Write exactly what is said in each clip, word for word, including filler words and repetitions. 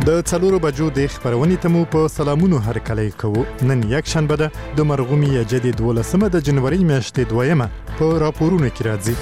د څلورو بجو د خبرونې ته مو په سلامونو هرکلی کوو. نن یک شنبه ده د مرغومي جدي دولسمه د جنوري میاشتې دویمه په راپورونو کې راځي.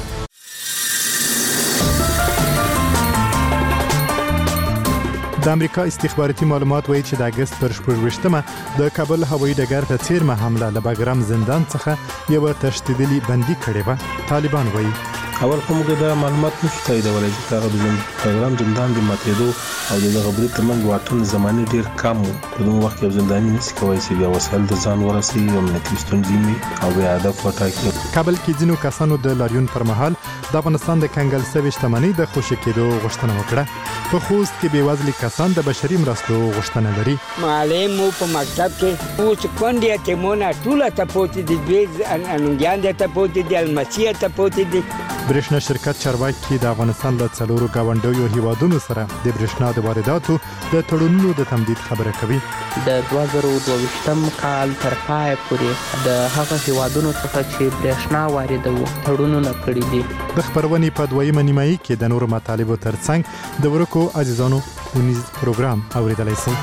د امریکا استخباراتي معلومات وایي چې د اگست پر شپږویشتمه د کابل هوایي ډګر ته څیرمه حمله له باګرام زندان څخه یو تشدیدي بندي کړې وه. طالبان وایي اول کوم د معلومات نشي تاییدولای چې هغه د پروګرام زندان د ماتېدو او د غبرګون ترمنځ واټن زماني ډیر کم و. په دغه وخت کې زنداني نشي کولی چې بیا وسایل د ځان ورسي او امنیتي ستونزې او بیا هدف وټاکي. کابل کې ځینو کسانو د لاریون پر مهال د افغانستان د کنګل سوي شتمنۍ د خوشي کېدو غوښتنه وکړه. په خوست کې بېوزلي کسان د بشري مرستو غوښتنه لري. معلم مو په مکتب کې اوس کونډې تیمونه ټوله ته پوتې دي، دوی انونګیان ته پوتې دي، المسیه ته پوتې دي. برېښنا شرکت چارواکي د افغانستان له څلورو ګاونډیو هیوادونو سره د برېښنا د وارداتو د تړونونو د تمدید خبره کوي. د دوه زره دوه ویشتم کال تر پای پورې د هغه هیوادونو څخه چې برېښنا واردوي تړونونه کړي دي. د خبرونې په دویمه نیمایي کې د نورو مطالبو ترڅنګ د ورکو عزیزانو ونیز پروګرام اوریدلای شئ.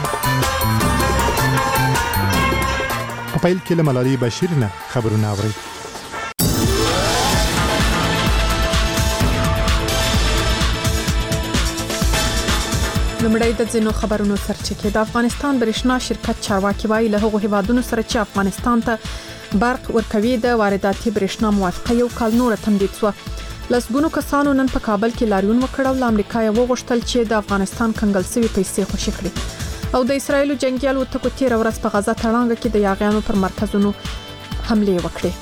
په پیل کې له ملالۍ بشیر نه خبرونه اورئ. لمړی د ځینو خبرونو سرچینه د افغانستان برېښنا شرکت چارواکي وایي له هغو هیوادونو سره چې افغانستان ته برق ورکوي د وارداتي برېښنا موافقه یو کال نور تمدید شو. لسګونو کسانو نن په کابل کې لاریون وکړ او له امریکا یې وغوښتل چې د افغانستان کنګل سوي پیسې خوشي کړي. او د اسرایل جنگي الوتکو تیر ورځ په غزا تړانګه کې د یاغیانو پر مرکزونو حمله وکړه.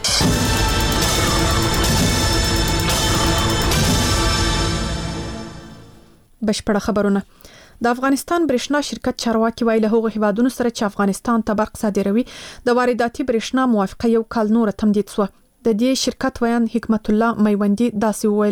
بشپړه خبرونه. د افغانستان برېښنا شرکت چارواکي وایي له هغو هیوادونو سره چې افغانستان ته برق صادروي د وارداتي برېښنا موافقه یو کال نور تمدید شو. د دې شرکت ویان حکمت الله میوندی داسې وویل: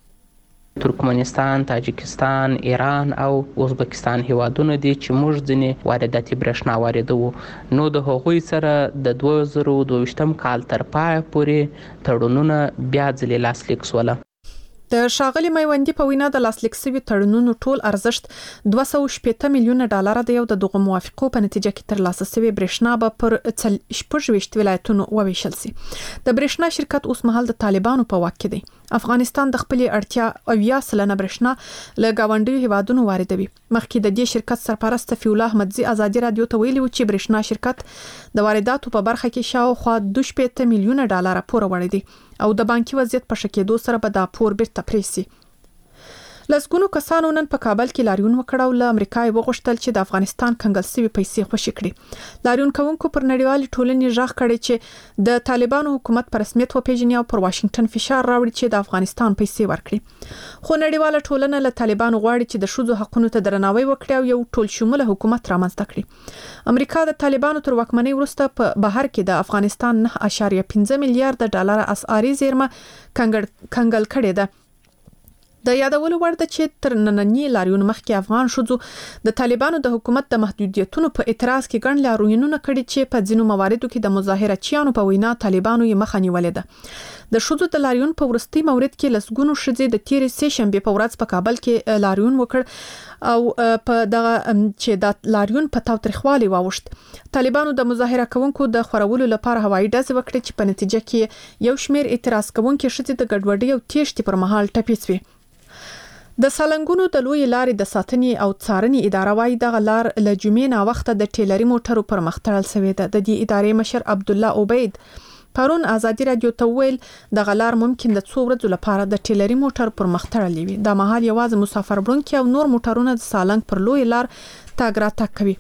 ترکمنستان، تاجکستان، ایران او ازبکستان هیوادونه دي چې موږ ځینې وارداتي برېښنا واردوو. نو د هغوی سره د دوه زره دوه ویشتم کال تر پای پورې تړونونه بیا ځلې لاسلیک شول. د ښاغلي میوندي په وینا د لاسلیک شوي تړونونو ټول ارزښت دوه سوه شپږ میلیونه ډالر دی او د دغه موافقو په نتیجه کې ترلاسه شوی برېښنا به پر شپږ ولایتونو وویشل شي. د برېښنا شرکت اوس مهال د طالبانو په واک کې دی. افغانستان د خپل اړتیا اویا سلنه برېښنا له گاونډیو هیوادونو واردوي. مخکې د دې شرکت سرپرست فی الله احمدزي ازادي رادیو ته ویلي و چې برېښنا شرکت د وارداتو په برخه کې شاوخوا دوه شپږ میلیونه ډالر پور وړي دي او د بانکي وضعیت په ښه کېدو سره به دا پور بیرته پریسي. لسګونو کسانو نن په کابل کې لاریون وکړ او له امریکا یې وغوښتل چې د افغانستان کنګل سوي پیسې خوشي کړي. لاریون کوونکو پر نړیوال ټولنې ژغ کړي چې د طالبانو حکومت په رسمیت وپیژني او پر واشنگټن فشار راوړي چې د افغانستان پیسې ورکړي. خو نړیواله ټولنه له طالبانو غواړي چې د ښځو حقوقو ته درناوی وکړي او یو ټول شموله حکومت رامنځته کړي. امریکا د طالبانو تر واکمنۍ وروسته په بهر کې د افغانستان نه اشاریه پنځه میلیارډ ډالر اسعاري زیرمه کنګل کړې ده. د یادولو وړ ده چې تر نننی لاریون مخکې افغان ښځو د طالبانو د حکومت د محدودیتونو په اعتراض کې ګڼ لاریونونه کړي چې په ځینو مواردو کې د مظاهرچیانو په وینا طالبانو یې مخه نیولې ده. د ښځو د لاریون په وروستي مورد کې لسګونو ښځې د تیرې سه شنبې په ورځ په کابل کې لاریون وکړ او په دغه چې د لاریون په تاوتریخوالي واوښت. طالبانو د مظاهره کوونکو د خورولو لپاره هوایي ډزې وکړې چې په نتیجه کې یو شمېر اعتراض کوونکي ښځې د ګډوډۍ او تېښتې پر مهال ټپي شوې. د سالنګونو د لوی لارې د ساتنې او څارنې اداره وايي دغه لار له جمعې نه وخته د ټیلري موټرو پر مخ تړل شوې ده. د دې ادارې مشر عبدالله عبید پرون ازادي رادیو ته ویل دغه لار ممکن د څو ورځې لپاره د ټیلري موټر پر مخ تړلې وي. د مهال یوازې مسافر وړونکي او نور موټرونه د سالنګ پر لوی لار تګ راتګ کوي.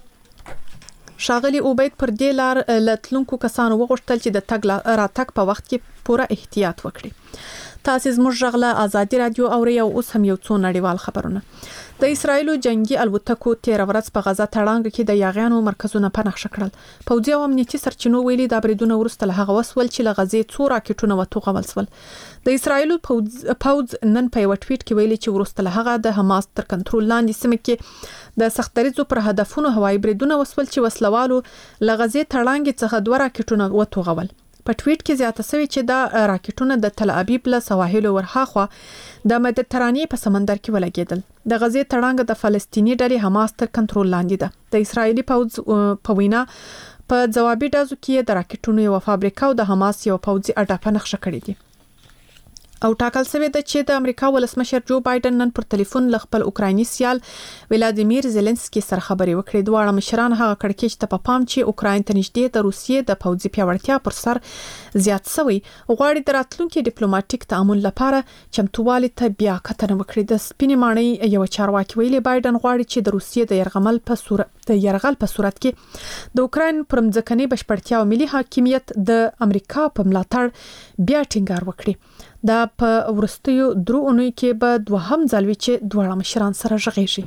ښاغلي عبید پر دې لار له تلونکو کسانو وغوښتل چې د تګ راتګ په وخت کې پوره احتیاط وکړي. تاسو زموږ غږ ازادي رادیو اورئ او اوس هم یو څو نړیوال خبرونه. د اسرایل جنگي الوتکو تیر ورځ په غزا تړانګه کې د یاغیانو مرکزونه په نښه کړل. پوځي او امنیتي سرچینو ویلي دا بریدونه وروسته له هغه وسول چې له غزې څو راکټونه وتوغول شول. د اسرایل پوځ نن په یو ټویټ کې ویلي چې وروسته له هغه د حماس تر کنټرول لاندې سیمه کې د سختریزو پر هدفونو هوایي بریدونه وسول چې وسلوالو له غزې تړانګې څخه دوه راکټونه وتوغول. په ټویټ کې زیاته شوی چې دا راکټونه د تل ابیب له سواحل ورهاخوا د مدیترانې په سمندر کې ولګېدل. د غزې تړانګ د فلسطینی ډلې حماس تر کنټرول لاندې ده. د اسرایلی پوځ په وینا په ځوابي ډزو کې د راکټونو یو فابریکه او د حماس یو پوځي اډه په نقشه کړې دي. او ټاکل شوی د چې د امریکا ولسمشر جو بایدن نن پر ټلیفون ل خپل اوکرایني سیال ولادیمیر زيلنسکي سره خبرې وکړې. دواړه مشران هغه کړکېچ ته په پام چې اوکراین ته نږدې د روسیې د پوځي پیاوړتیا پر سر زیات شوی غواړي د راتلونکو ډیپلوماټیک تعامل لپاره چمتووالي ته بیا کتنه وکړي. د سپینې ماڼۍ یو چارواکي ویلي بایدن غواړي چې د روسیې د يرغمل په صورت د يرغل په صورت کې د اوکراین پر مځکني بشپړتیا او ملي حاکمیت د امریکا په ملاتړ بیا ټینګار وکړي. دا په ورستیو درو اونۍ کې به دوهم ځل وی چې دواړه مشران سره ژغېږي.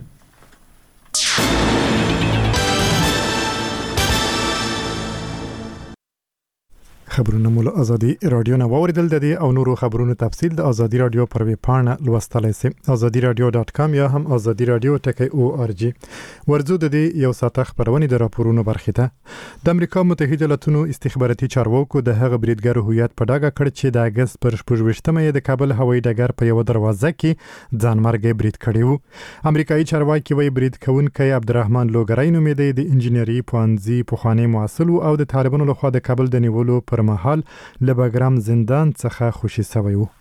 خبرونه مول ازادي رادیو نه ووریدل. د دې او نورو خبرونو تفصیل د ازادي رادیو پر ویب پاڼه لوستلای شئ ازادي رادیو ډاټ کام یا هم ازادي رادیو ټکی او ار جی. ورځو د دې یو ساعت خبرونه د راپورونو برخه ده. د امریکا متحده ایالاتونو استخباراتي چارواکو د هغه بریدګر هویت په ډاګه کړ چې د اگست پر شپږ د کابل هوایي ډګر په یو دروازه کې ځان مرګ برید کړی و. امریکایي چارواکي وی برید کوونکی عبدالرحمن لوګرای نومېده د انجینری پوهنځي پوخانی مسؤل او د طالبانو لخوا د کابل د نیولو پر مهال له باګرام زندان څخه خوشي شوی و.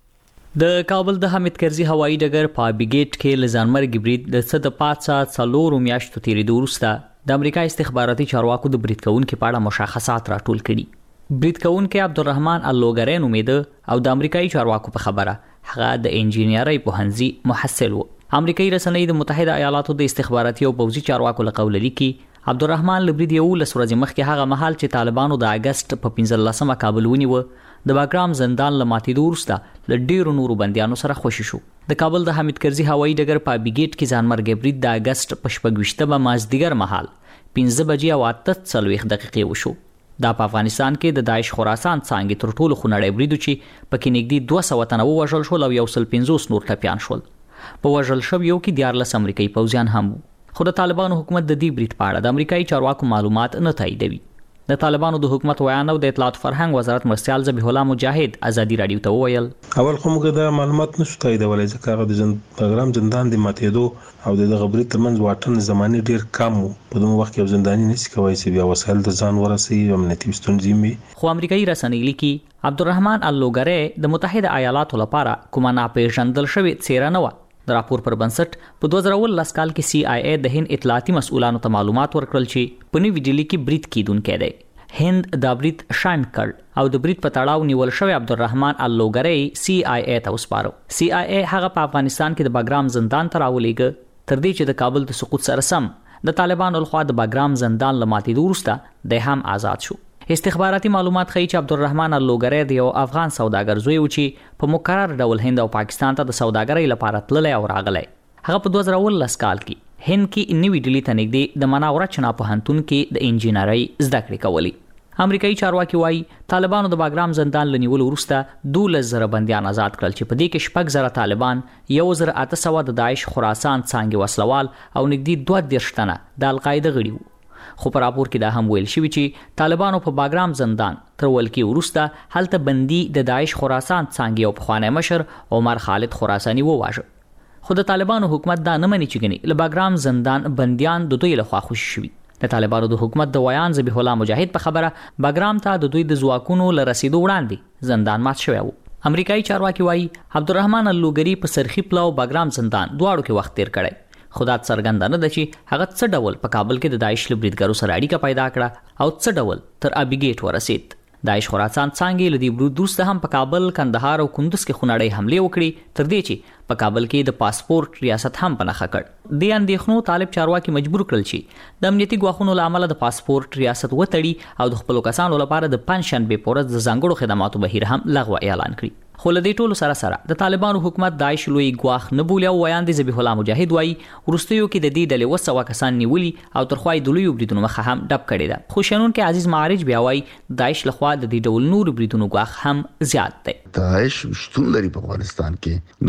د کابل د حامد کرزي هوایي ډګر په بیګیټ کې لزانمرګ برید د څه د پات سات څلورو میاشتو تیریدو وروسته د امریکا استخباراتي چارواکو د برید کوونکو په اړه مشخصات راټول کړي. برید کوونکو عبدالرحمن اللوګرای نومېده او د امریکایي چارواکو په خبره هغه د انجینری پوهنځي محصل و. امریکایي رسنۍ د متحده ایالاتو د استخباراتي او پوځي چارواکو له قوله لیکي عبدالرحمن لبرید یو لس ورځې مخکې هغه مهال چې طالبانو د اگست په پنځلسمه کابل ونیو د باګرام زندان له ماتېدو وروسته له ډیرو نورو بندیانو سره خوشي شو. د کابل د حامد کرزي هوایي ډګر په بیګیټ کې ځانمرګ برید د اگست په شپږویشتمه مازدیګر مهال پنځه بجې او اته څلوېښت دقیقې وشو. دا په افغانستان کې د داعش خراسان څانګې تر ټولو خونړی برید چې پکې نږدې دوه سوه تنه ووژل شول او یو سل پنځوس نور ټپیان شول. په وژل شویو کې دیارلس امریکایي پوځیان هم وو. خو د طالبانو حکومت د دې برید په اړه د امریکایي چارواکو معلومات نه تاییدوي. د طالبانو د حکومت ویان او د اطلاعات فرهنګ وزارت مرستيال ذبیح الله مجاهد ازادي رادیو ته وویل اول خو موږ د معلومات نشو تاییدولای ځکه هغه د جن پروګرام زندان د ماتېدو او د غبري ترمنځ واټن زماني ډیر کم په دوه وخت کې زنداني نشي کوي چې بیا وسایل د ځان ورسي او امنیتي ستونزې می. خو امریکایي رسنۍ لیکي عبدالرحمن اللوګرای د متحده ایالاتو لپاره کومه ناپېژندل شوې څیره نه و. د راپور پر بنسټ په دوه زره ولس کال کې سی آی ای د هند اطلاعاتي مسؤلانو ته معلومات ورکړل چې په نوې ډیلی کې برید کیدونکې دی. هند د برید شاند کړ او د برید په تړاو نیول شوی عبدالرحمن اللوګرای سی آی ای ته وسپارو. سی آی ای هغه په افغانستان کې د باګرام زندان ته راولېږه تر دې چې د کابل د سقوط سره سم د طالبانو لخوا د باګرام زندان له ماتېدو وروسته د هم آزاد شو. استخباراتي معلومات ښیي چې عبدالرحمن اللوګرای د یو افغان سوداګر زوی و چې په مقرر ډول هند او پاکستان ته د سوداګرۍ لپاره تللی او راغلی. هغه په دوه زره ولس کال کې هند کې نوې ډیلی ته نږدې د مناورچنا پوهنتون کې د انجینرۍ زده کړې کولې. امریکایي چارواکي وایي طالبانو د باګرام زندان له نیولو وروسته دولس زره بندیان آزاد کړل چې په دې کې شپږ زره طالبان، یو زر اته سوه د داعش خراسان څانګې وسلوال او نږدې دوه دېرش تنه د القاعده غړي وو. خو په راپور کې دا هم ویل شوی چې طالبانو په باګرام زندان تر ولکې وروسته هلته بندي د داعش خراسان څانګې او پخوانی مشر عمر خالد خراساني وواژه. خو د طالبانو حکومت دا نه مني چې ګنې له باګرام زندان بندیان د دوی لخوا خوشي شوي. د طالبانو د حکومت د ویان ذبیح الله مجاهد په خبره باګرام ته د دوی د ځواکونو له رسیدو وړاندې زندان مات شوی و. امریکایي چارواکي وایي عبدالرحمن اللوګرای په سرخی پلاو باګرام زندان دواړو کې وخت تیر کړی. خدا څرګنده نه ده چې هغه څه ډول په کابل کې د داعش له بریدګرو سره اړیکه پیدا کړه او څه ډول تر ابیګیټ ورسید. داعش خراسان څانګې له دې برید وروسته هم په کابل، کندهار او کندوز کې خونړۍ حملې وکړې تر دې چې په کابل کې د پاسپورت ریاست هم په نښه کړ. دې اندېښنو طالب چارواکي مجبور کړل چې د امنیتي ګواښونو له امله د پاسپورت ریاست وتړي او د خپلو کسانو لپاره د پنجشنبې په ورځ د ځانګړو خدماتو بهیر هم لغوه اعلان کړي. خو له دې ټولو سره سره د طالبانو حکومت داعش لوی ګواښ نه بولي او ویاندې ذبیح الله مجاهد وایي وروستیو کې د دې ډلې اوه سوه کسان نیولي او تر خوا یې د لویو بریدونو مخه هم ډب کړې ده. خو شنونکی عزیز معارج بیا وایي داعش لخوا د دې ډول نورو بریدونو ګواښ هم زیات دی. داعش شتون لري په افغانستان کې، نو بنا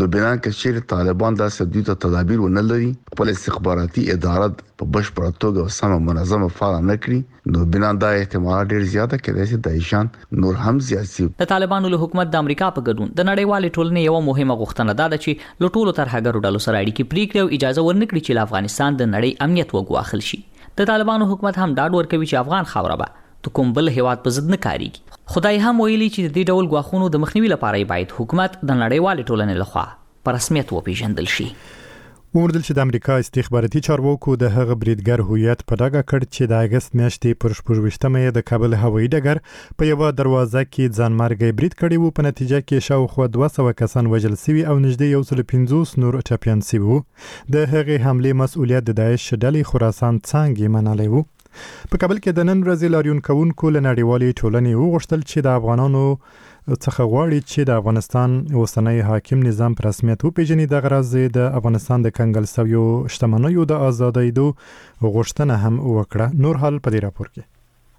کچیر طالبان د سدوی ته تدابیر ونلري خپل استخباراتي اداره په بشپړه توګه او سم منظمه فعال نه کړي نو بنا د احتمال ډیر زیاته کېدای شي د ایشان نور هم زیاتی. د طالبانو له حکومت د امریکا په ګډون د نړیوال ټولنې یو مهمه غوښتنه ده چې له ټولو ترهګرو ډلو سره اړیکې پرې کړي او اجازه ورنکړي چې افغانستان د نړۍ امنیت وګواښل شي. د طالبانو حکومت هم ډاډ ورکوي چې افغان خاوره به د کوم بل هیواد په ضد نه کاریږي. خدای هم ویلي چې د دې ډول غواخونو د مخنیوي لپاره باید حکومت د نړیوال ټولنې لخوا په رسمیت وپیژندل شي. وموندل چې د امریکا استخباراتي چارواکو د هغه بریدګر هویت په ډاګه کړ چې د اگست میاشتې پر شپږ د کابل هوایي ډګر په یو دروازه کې ځانمرګي برید کړی وو. په نتیجه کې شاوخوا دوه سوه کسان وژل شوي او نږدې یو سل پنځوس نور ټپیان شوي وو. د هغې حملې مسؤلیت د داعش ډلې خراسان څانګې منلی وو. په کابل کې د نن ورځې لاریون کوونکو له نړیوالې ټولنې وغوښتل چې د افغانانو څخه غواړي چې د افغانستان اوسنی حاکم نظام په رسمیت وپیژني. د غرض د افغانستان د کنګل شویو شتمنیو د آزادېدو غوښتنه هم وکړه. نور حال په دې راپور کې.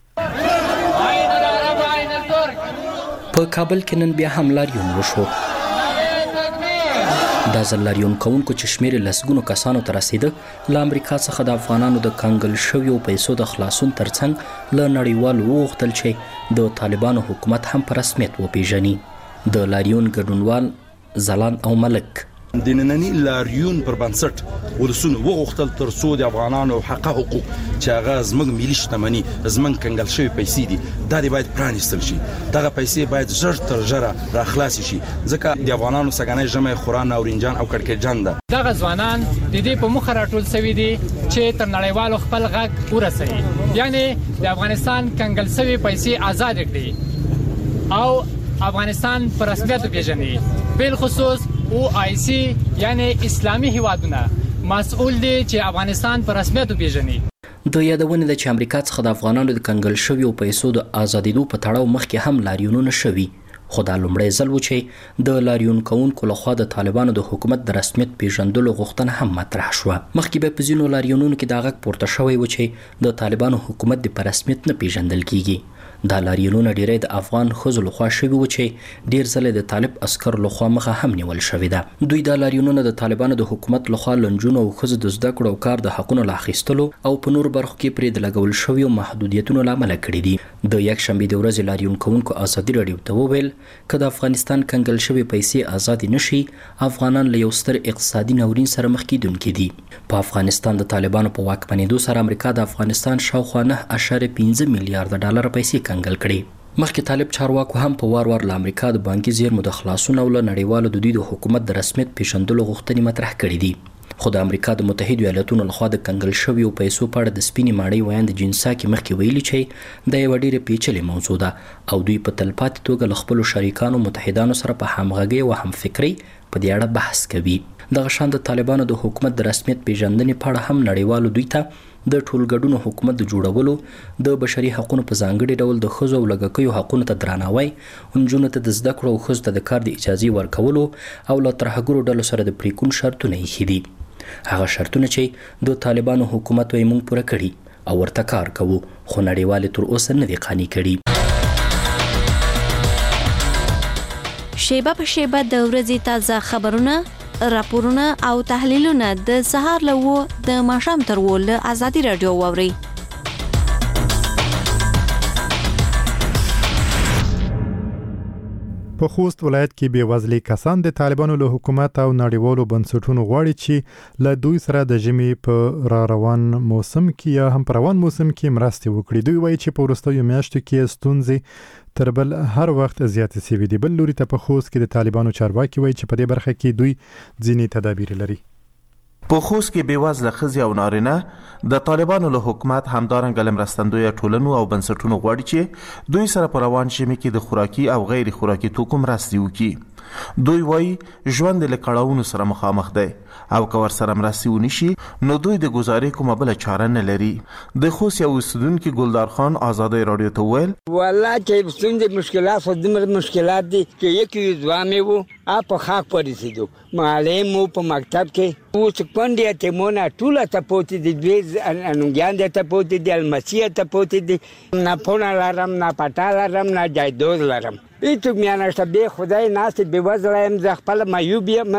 په کابل کې نن بیا هم لاریون وشو. دا ځل لاریون کوونکو چې شمېر لسګونو کسانو ته رسیده له امریکا څخه د افغانانو د کنګل شویو پیسو د خلاصون ترڅنګ له نړیوالو وغوښتل چې د طالبانو حکومت هم په رسمیت وپیژني. د لاریون ګډونوال زلان او ملک د نننی لاریون پر بنسټ ولسونه وغوښتل تر څو د افغانانو حق حقوق چې هغه زموږ ملي شتمني زموږ کنګل شوی پیسې دي دا باید پرانیستل شي. دغه پیسې باید ژر تر ژره راخلاص شي ځکه د افغانانو سګنې جمع خوران او رینجان او کړکېجان ده. دغه ځوانان د دې په مخ راټول شوي دي چې تر نړیوالو خپل غږ ورسوي، یعنی د افغانستان کنګل شوی پیسې آزاد کړي او افغانستان په رسمیت وپیژني. بل خصوص او آی سی یعنی اسلامي هیوادونه مسؤل دي چې افغانستان په رسمیت وپیژني. د یادونه ده چې امریکا څخه د افغانانو د کنګل شویو پیسو د آزادېدو په تړاو مخکې هم لاریونونه شوي، خو دا لومړی ځل و چې د لاریون کوونکو لخوا د طالبانو د حکومت د رسمیت پیژندلو غوښتنه هم مطرح شوه. مخکې به په ځینو لاریونونو کې دا غږ پورته شوی و چې د طالبانو حکومت د په رسمیت نه پیژندل کیږي. دا لاریونونه ډیری د افغان ښځو لخوا شوي و چې ډیر ځله د طالب عسکر لخوا مخه هم نیول شوې ده. دوی دا لاریونونه د طالبانو د حکومت لخوا لنجونو او ښځو د زده کړو او کار د حقونو له اخیستلو او په نورو برخو کې پرې د لګول شویو محدودیتونو له امله کړي دي. د یکشنبې د ورځې لاریون کوونکو ازادي راډیو ته وویل که د افغانستان کنګل شوی پیسې آزاد نشي افغانان له یو ستر اقتصادي ناورین سره مخ کیدونکي دي. په افغانستان د طالبانو په واکمنېدو سره امریکا د افغانستان شاوخوا نه اعشاریه پنځه میلیارډ ډالر پیسې کنګل کړي. مخکې طالب چارواکو هم په وار وار له امریکا د بانکي زیرمو د خلاصون او له نړیوالو د دوی د حکومت د رسمیت پیژندلو غوښتنې مطرح کړي دي. خو د امریکا د متحدو ایالاتونو لخوا د کنګل شویو پیسو په اړه د سپینې ماڼۍ ویاند جینسا کې مخکې ویلي چې دا یوه ډېره پیچلې موضوع ده او دوی په تلپاتې توګه له خپلو شریکانو متحدانو سره په همغږۍ او همفکرۍ په دې اړه بحث کوي. دغه شان د طالبانو د حکومت د رسمیت پیژندنې په اړه هم نړیوالو دوی ته د ټولګډونو حکومت د جوړولو، د بشري حقوقو په ځانګړي ډول د ښځو او لږکیو حقوقو ته درناوی، نجونو ته د زده کړو او ښځو ته د کار د اجازې ورکولو او له ترهګرو ډلو سره د پریکون شرطونه ایښي دي. هغه شرطونه چې د طالبانو حکومت وایي موږ پوره کړي او ورته کار کوو، خو نړیوالې تر اوسه نه دي قانع کړي. شیبه په شیبه د ورځې تازه خبرونه، راپورونه او تحلیلونه د سهار له و د ماښام تر و له ازادي راډیو واوري. په خوست ولایت کې بېوزلي کسان د طالبانو له حکومت او نړیوالو بنسټونو غواړي چې له دوی سره د ژمي په را روان موسم کې یا هم په روان موسم کې مرستې وکړي. دوی وایي چې په وروستیو میاشتو کې ستونزې تر بل هر وخت زیاتې شوي دي. بل لوري ته په خوست کې د طالبانو چارواکي وایي چې په دې برخه کې دوی ځینې تدابیر لري. په خوست کې بېوزله ښځې او نارینه د طالبانو له حکومت همدارنګه له مرستندویه ټولنو او بنسټونو غواړي چې دوی سره په روان ژمي کې د خوراکي او غیر خوراکي توکو مرستې وکړي. دوی وایي ژوند له کړاوونو سره مخامخ دی او که ورسره مرستې ونشي نو دوی د ګزارې کومه بله چاره نه لري. د خوست یو اوسیدونکي ګلدار خان ازادۍ راډیو ته وویل والله چې ستونزې مشکلات خو دومره مشکلات دي چې یکی ځوان مې و اپ خاک پرېږدو معلم مو په مکتب کې اوس کونډې تیمونه ټول ته پوتې دي دوی انونګیان ته پوتې دي المسیه ته پوتې دي نه پونه لرم نه پټا لرم نه جایداد لرم هیڅوک مې نشته به خدای ناست به وزلایم ز خپل معیوب یم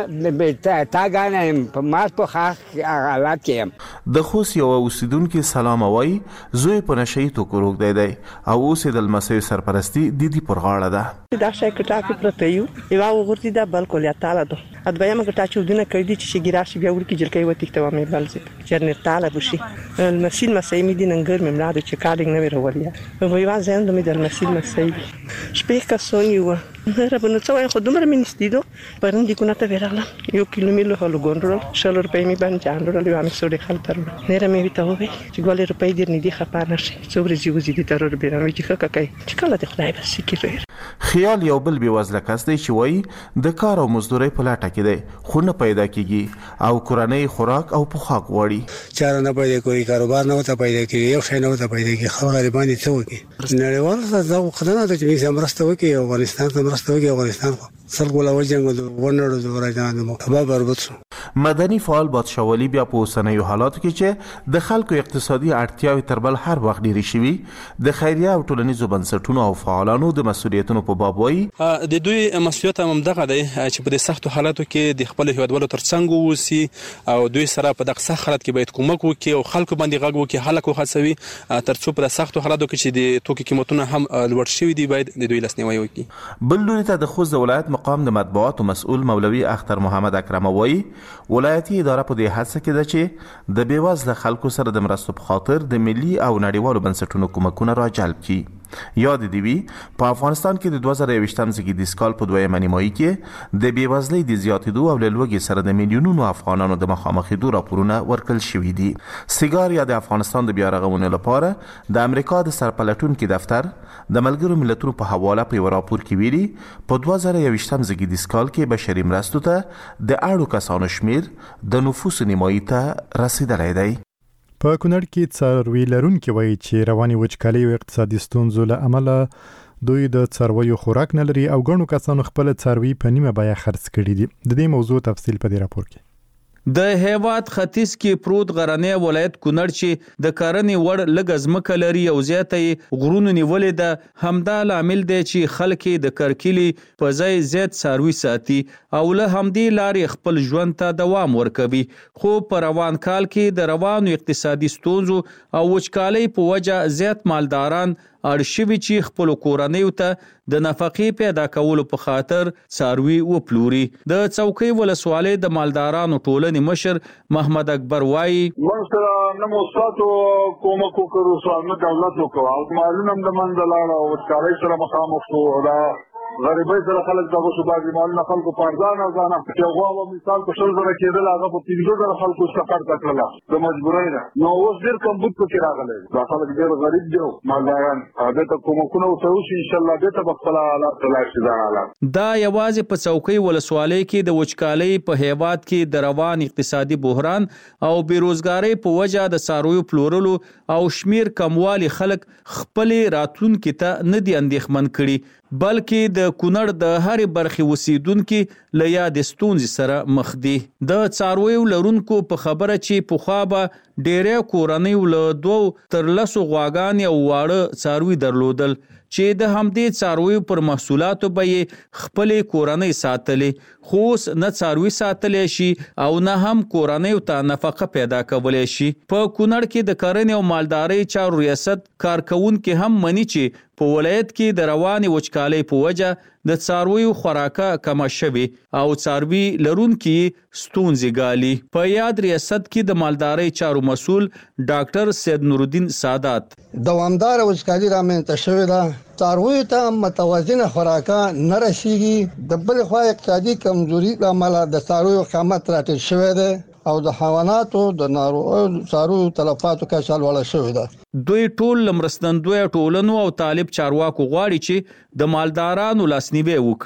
تاګانم په ماس په خاک حالات کې یم د خوست یو اوسیدونکو سلام وای زوی په نشي تو کوروګ دی دی او اوس د المسیو سرپرستی د دې پر غاړه ده دا شي کټا کې پرته یو یو وګورتي دا بالکل یا تعالی ده ادبیا مګ ټا چې دنه کړی چې شګیرا شي بیا ورکی جلکې وتی ته مې بلځي چرنه تعالی بشي المسیل مسیمي دي ننګر مې ملاده چې کارینګ نه ورولیا وای وا زند مې د المسیل مسیمي شپې کا سونیو ربنا څوای خو دومره منستیدو پرن دي کو نه ته ورغلا یو کیلومتر هلو ګونډرل شل روپۍ می باندې جانډرل یو امې سوري خلتر نه رمې ویته وې چې ګولې روپۍ دې نه دي خپانه شي څومره جیوزي دي تر بیرانوي چې خکه کوي چې کله ته خدای بس کیږي خیال یو بل بي وزله کس دی چې وای د کار او مزدوري په لاټه کې دی خو نه پیدا کیږي او کورنۍ خوراک او پوخاک وړي چاره نه پیدا کوي کاروبار نه وته پیدا کیږي یو شی نه وته پیدا کیږي خو غریبانی څه وکي نړیوال څه خدانه ته چې زمرسته وکي افغانستان ته مرسته وکي افغانستان سلګو لا وجنګ ونړو د ورځان مو خبر بربط مدني فعال بادشاہولي بیا په اوسنیو حالاتو کې چې د خلکو اقتصادي اړتیاوې تر بل هر وخت ډېرې شوي د خیریه او ټولنیزو بنسټونو او فعالانو د مسولیتونو په باب وایي د دوی مسولیت هم دغه دی چې په دې سختو حالاتو کې د خپل هیوادوالو ترڅنګ اوسي او دوی سره په دغه سخت حالت کې باید کومک وکړي او خلکو باندې غږ وکړي خلک وهڅوي ترڅو په سختو حالاتو کې چې د توکو قیمتونه هم لوړ شوي دي باید د دوی لاسنیوی وکړي. بل لوري ته د خوست ولایت مقام د مطبوعاتو مسؤل مولوي اختر محمد اکرم وایي ولایتي اداره په دې هڅه کې ده چې د بیوزله خلکو سره د مرستو په خاطر د ملي او نړیوالو بنسټونو کومکونه راجلب کړي. یاد دی وی په افغانستان کې د دوه زره یوویشتم زیږدیز کال په دویمه نیمایي کې د بیوزلۍ د زیاتېدو او لوږې سره د میلیونونو افغانانو د مخامخېدو راپورونه ورکړل شوي دي. سیګار یا د افغانستان د بیا رغونې لپاره د امریکا د سرپلټونکو دفتر د ملګرو ملتونو په حواله په یو راپور کې ویلي په دوه زره یوویشتم زیږدیز کال کې بشري مرستو ته د اړو کسانو شمیر د نفوس نیمایي ته رسیدلی دی. په کونړ کې څاروي لرونکي وایي چې رواني وچکالۍ او اقتصادي ستونزو له امله دوی د څارویو خوراک نه لري او ګڼو کسانو خپل څاروي په نیمه بیه خرڅ کړي دي. د دې موضوع تفصیل په دې راپور کې. د هیواد ختیځ کې پروت غرنی ولایت کونړ چې د کارنې وړ لږ ځمکه لري او زیاته غرونو نیولې ده همدا لامل دی چې خلک د کرکیلي په ځای زیات څاروي ساتي او له همدې لارې خپل ژوند ته دوام ورکوي. خو په روان کال کې د روانو اقتصادي ستونزو او وچکالۍ په وجه زیات مالداران اړ شوي چې خپل کورنیو ته د نفقې پیدا کولو په خاطر څاروي وپلوري. د څوکۍ ولسوالۍ د مالدارانو ټولنې مشر محمد اکبر وایي موږ سره نه موساتو کومک وکړو سوال نه دولت وکړو معلومه د منځلاره او وچکالۍ سره مخامخ شو دا غریبۍ سره خلک دغه شو باندې مالونه خلکو پردان او ځان په یو مثال په شل زره کېدل هغه په پنځه زره خلکو سفر کړل د مجبورۍ نه نو اوس ډېر کم بوت پکې راغلی دا خلک ډېر غریب دي مالداران هغه ته کومکونه وشي ان شاء الله دې ته خپل حالات تلای شي دا حالات دا یوازې په څوکۍ ولسوالۍ کې د وچکالۍ په هیواد کې د روان اقتصادي بحران او بیروزګارۍ په وجه د څارویو پلورلو او شمیر کموالي خلک خپل راتلونکي ته نه دي اندېښمن کړي بلکې د کونړ د هرې برخې اوسیدونکي له یادې ستونزې سره مخ دي. د څارویو لرونکو په خبره چې پخوا به ډېری کورنیو له دوو تر لسو غواګانې او واړه څاروي درلودل چې د همدې څارویو پر محصولاتو به یې خپلې کورنۍ ساتلې خو اوس نه څاروي ساتلی شي او نه هم کورنیو ته نفقه پیدا کولی شي. په کونړ کې د کرنې او مالدارۍ چارو ریاست کارکوونکي هم مني چې په ولایت کې د روانې وچکالۍ په وجه د څارویو خوراکه کمه شوې او څاروي لرونکي ستونزې ګالي. په یاد ریاست کې د مالدارۍ چارو مسؤل ډاکټر سید نورالدین سادات دوامدار وچکالي رامنځته شوې ده څارویو ته متوازنه خوراکه نه رسیږي د بل خوا اقتصادي کمزوري له امله د څارویو قیمت راټیټ شوی دی او د حیواناتو د ناروغیو څارویو تلفاتو کچه لوړه شوې ده. دوی ټول مرستندوی ټولنو او طالب چارواکو غواړي چې د مالدارانو لاسنیوی وکړي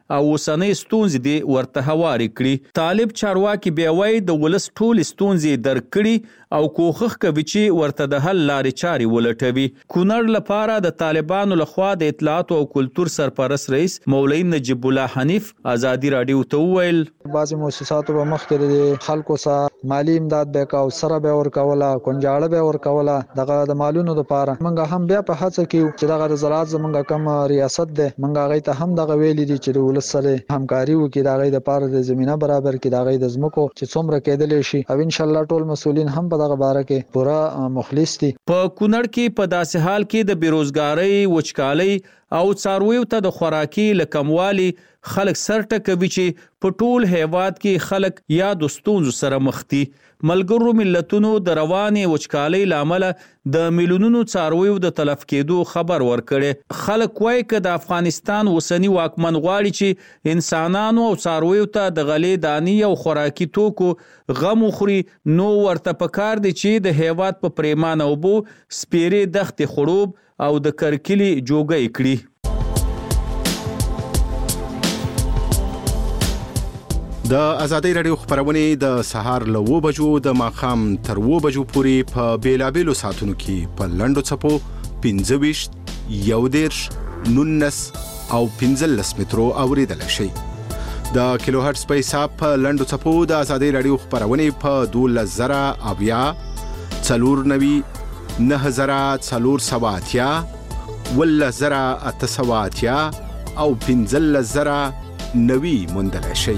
او اوسنۍ ستونزې دې ورته هوارې کړي. طالب چارواکي بیا وایي د ولس ټولې ستونزې درک کړي او کوښښ کوي چې ورته د حل لارې چارې ولټوي. کونړ لپاره د طالبانو لخوا د اطلاعات او کلتور سرپرست رئیس مولوي نجیب الله حنیف ازادي راډیو ته وویل بعضې مؤسساتو به مخکې د خلکو سره مالی امداد به کوو، سره به ورکوله، کونجاړه به ورکوله، دغه د مالونو دپاره موږ هم بیا په هڅه کوو چې دغه د زراعت زموږ کوم ریاست دی موږ هغوی ته هم دغه ویلي دي چې د ولس سره همکاري وکړي، د هغوی دپاره د زمینه برابر کړي، د هغوی د ځمکو چې څومره کېدلی شي او انشاءالله ټول مسؤلین هم په دغه باره کې پوره مخلص دي. په کونړ کې په داسې حال کې د بیروزګارۍ، وچکالۍ او څارویو ته د خوراکي له کموالي خلک سر ټکوي چې په ټول هیواد کې خلک یا د ستونزو سره مخ دي. ملګرو ملتونو د روانې وچکالۍ له امله د میلیونونو څارویو د تلف کېدو خبر ورکړی. خلک وایي که د افغانستان اوسني واکمن غواړي چې انسانانو او څارویو ته د غلې دانې او خوراکي توکو غم وخوري نو ورته پکار دی چې د هیواد په پریمانه اوبو سپیرې دښتې خړوب او د کرکلي جوګۍ کړي. د ازادۍ راډیو خبرونه د سهار له اوه بجو د ماښام تر اوه بجو پورې په بیلابیلو ساعتونو کې په لنډو څپو پنځه ویشت، یو دېرش، نولس او پنځلس مترو اوریدلی شئ. د کیلو هرټز په حساب په لنډو څپو د ازادۍ راډیو خبرونه په دولس زره اویا، څلور نوي، نه زره څلور سوه اتیا، اوولس زره اته سوه اتیا او پنځلس زره نوي موندلی شئ.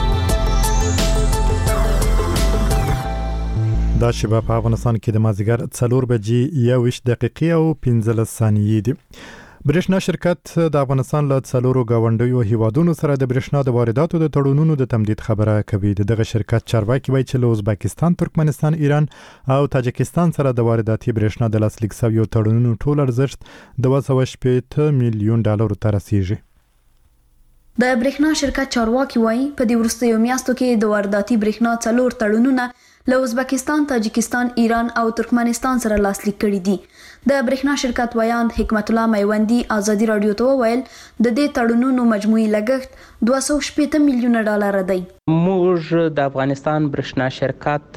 دا شبه په افغانستان کې د مازدیګر څلور بجې یوویشت دقیقې او پنځلس ثانیې دي. برېښنا شرکت د افغانستان له څلورو ګاونډیو هیوادونو سره د برېښنا د وارداتو د تړونونو د تمدید خبره کوي. دغه شرکت چارواکي وایي چې له ازبکستان، ترکمنستان، ایران او تاجکستان سره د وارداتي برېښنا د لاسلیک شویو تړونونو ټول ارزښت دوه سوه شپېته میلیون ډالرو ته رسیږي. د برېښنا شرکت چارواکي وایي په دې وروستیو میاشتو کې د وارداتي برېښنا څلور تړونونه له ازبکستان، تاجکستان، ایران او ترکمنستان سره لاسلیک کړي دي. د برېښنا شرکت ویاند حکمت الله میوندي ازادي راډیو ته وویل د دې تړونونو مجموعي لګښت دوه سوه شپېته میلیونه ډالر دی. موږ د افغانستان برېښنا شرکت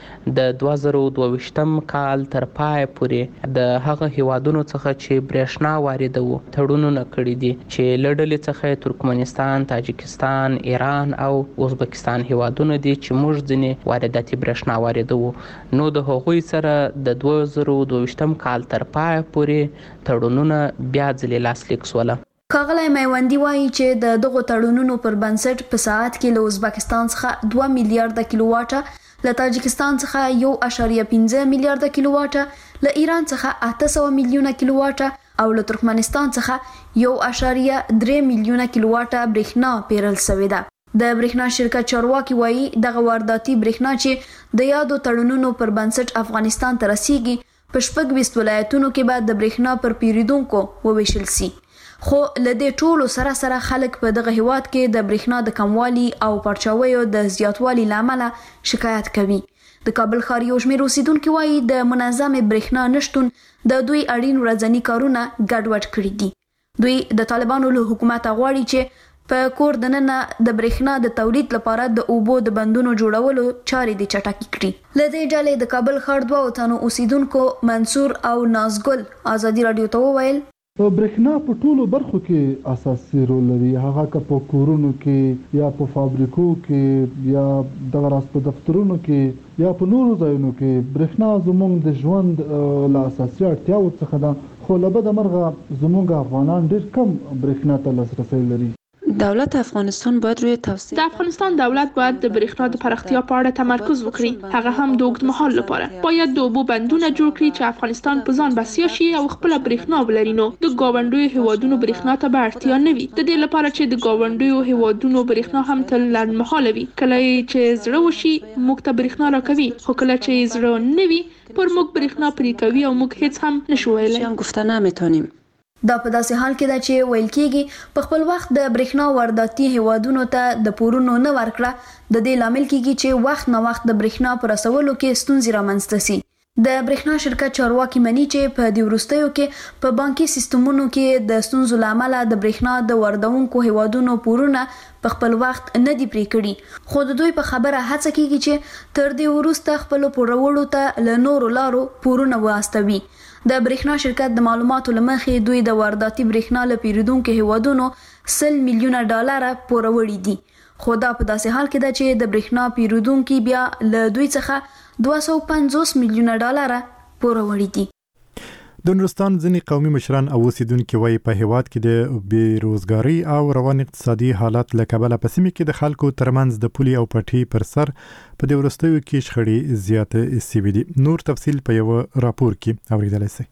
د دوه زره دوه ویشتم کال تر پای پورې د هغه هیوادونو څخه چې برېښنا واردوو تړونونه کړي دي چې له ډلې څخه ترکمنستان، تاجکستان، ایران او ازبکستان هیوادونه دي چې موږ ځینې وارداتي برېښنا واردوو. نو د هغوی سره د دوه زره دوه ویشتم کال تر پای پورې تړونونه بیا ځلې لاسلیک سول. ښاغلی میوندي وایي چې د دغو تړونونو پر بنسټ په ساعت کې له ازبکستان څخه دوه میلیارډه کیلو واټه، له تاجکستان څخه یو اعشاریه پنځه میلیارډه کیلو واټه، له ایران څخه اته سوه میلیونه کیلو واټه او له ترکمنستان څخه یو اعشاریه درې میلیونه کیلو واټه برېښنا پیرل شوې ده. د برېښنا شرکت چارواکي وایي دغه وارداتي برېښنا چې د یادو تړونونو پر بنسټ افغانستان ته رسیږي په شپږ ویشت ولایتونو کې به د برېښنا پر پیرودونکو وویشل سي. خو له دې ټولو سره سره خلک په دغه هیواد کې د برېښنا د کموالي او پرچاویو د زیاتوالي له امله شکایت کوي. د کابل ښار یو شمېر اوسیدونکي وایي د منظمې برېښنا نشتون د دوی اړین ورځني کارونه ګډوډ کړي دي. دوی د طالبانو له حکومته غواړي چې په کور دننه د برېښنا د تولید لپاره د اوبو د بندونو جوړولو چارې د چټکې کړي. له دې ډلې د کابل ښار دوه تنو اوسیدونکو منصور او نازګل ازادي راډیو ته وویل برېښنا په ټولو برخو کې اساسي رول لري، هغه که په کورونو کې یا په فابریکو کې یا دغه راز په دفترونو کې یا په نورو ځایونو کې. برېښنا زموږ د ژوند له اساسي اړتیاو څخه ده، خو له بده مرغه زموږ افغانان ډېر کم برېښنا ته لاسرسی لري. دولت افغانستان باید روی توسعه د افغانستان دولت باید د برېښنا د پراختیا په اړه تمرکز وکړي، هغه هم د اوږدمهال لپاره. باید د اوبو بندونه جوړ کړي چې افغانستان په ځان بسیا شي او خپل برېښنا ولري. نو د ګاونډیو هیوادونو برېښنا ته به اړتیا نه وي، د دې لپاره چې د ګاونډیو هیوادونو برېښنا هم تل لنډمهاله وي. کله چې زړه وشي موږ ته برېښنا راکوي، خو کله چې زړه نه وي پر موږ برېښنا پرې کوي او موږ هیڅ هم نشو ویلی. گفته نمیتونیم. دا په داسې حال کې ده چې ویل کېږي په خپل وخت د برېښنا وارداتي هیوادونو ته د پورونو نه ورکړه د دې لامل کېږي چې وخت نه وخت د برېښنا په رسولو کې ستونزې رامنځته سي. د برېښنا شرکت چارواکي مني چې په دې وروستیو کې په بانکي سیستمونو کې د ستونزو لامل د برېښنا د واردونکو هیوادونو پورونه په خپل وخت نه دی پرې کړي، خو د دوی په خبره هڅه کیږي چې تر دې وروسته خپل پورولو ته له نورو لارو پورونه واستوي. د برېښنا شرکت د معلوماتو لمخې دوی د وارداتي برېښنا له پیرودونکو هیوادونو سل میلیونه ډالر پوروړي دي، خو دا په داسې حال کې ده چې د برېښنا پیرودونکو بیا له دوی څخه دوه سوه پنځوس میلیونه ډالر پوروړي دي. د نورستان ځینې قومي مشران او اوسیدونکي وایي په هیواد کې د بیروزګارۍ او روان اقتصادي حالات له کبله په سیمه کې د خلکو ترمنځ د پولي او پټي پر سر په دې وروستیو کې شخړې زیاتې سوي دي. نور تفصیل په یو راپور کې اوریدلای شئ.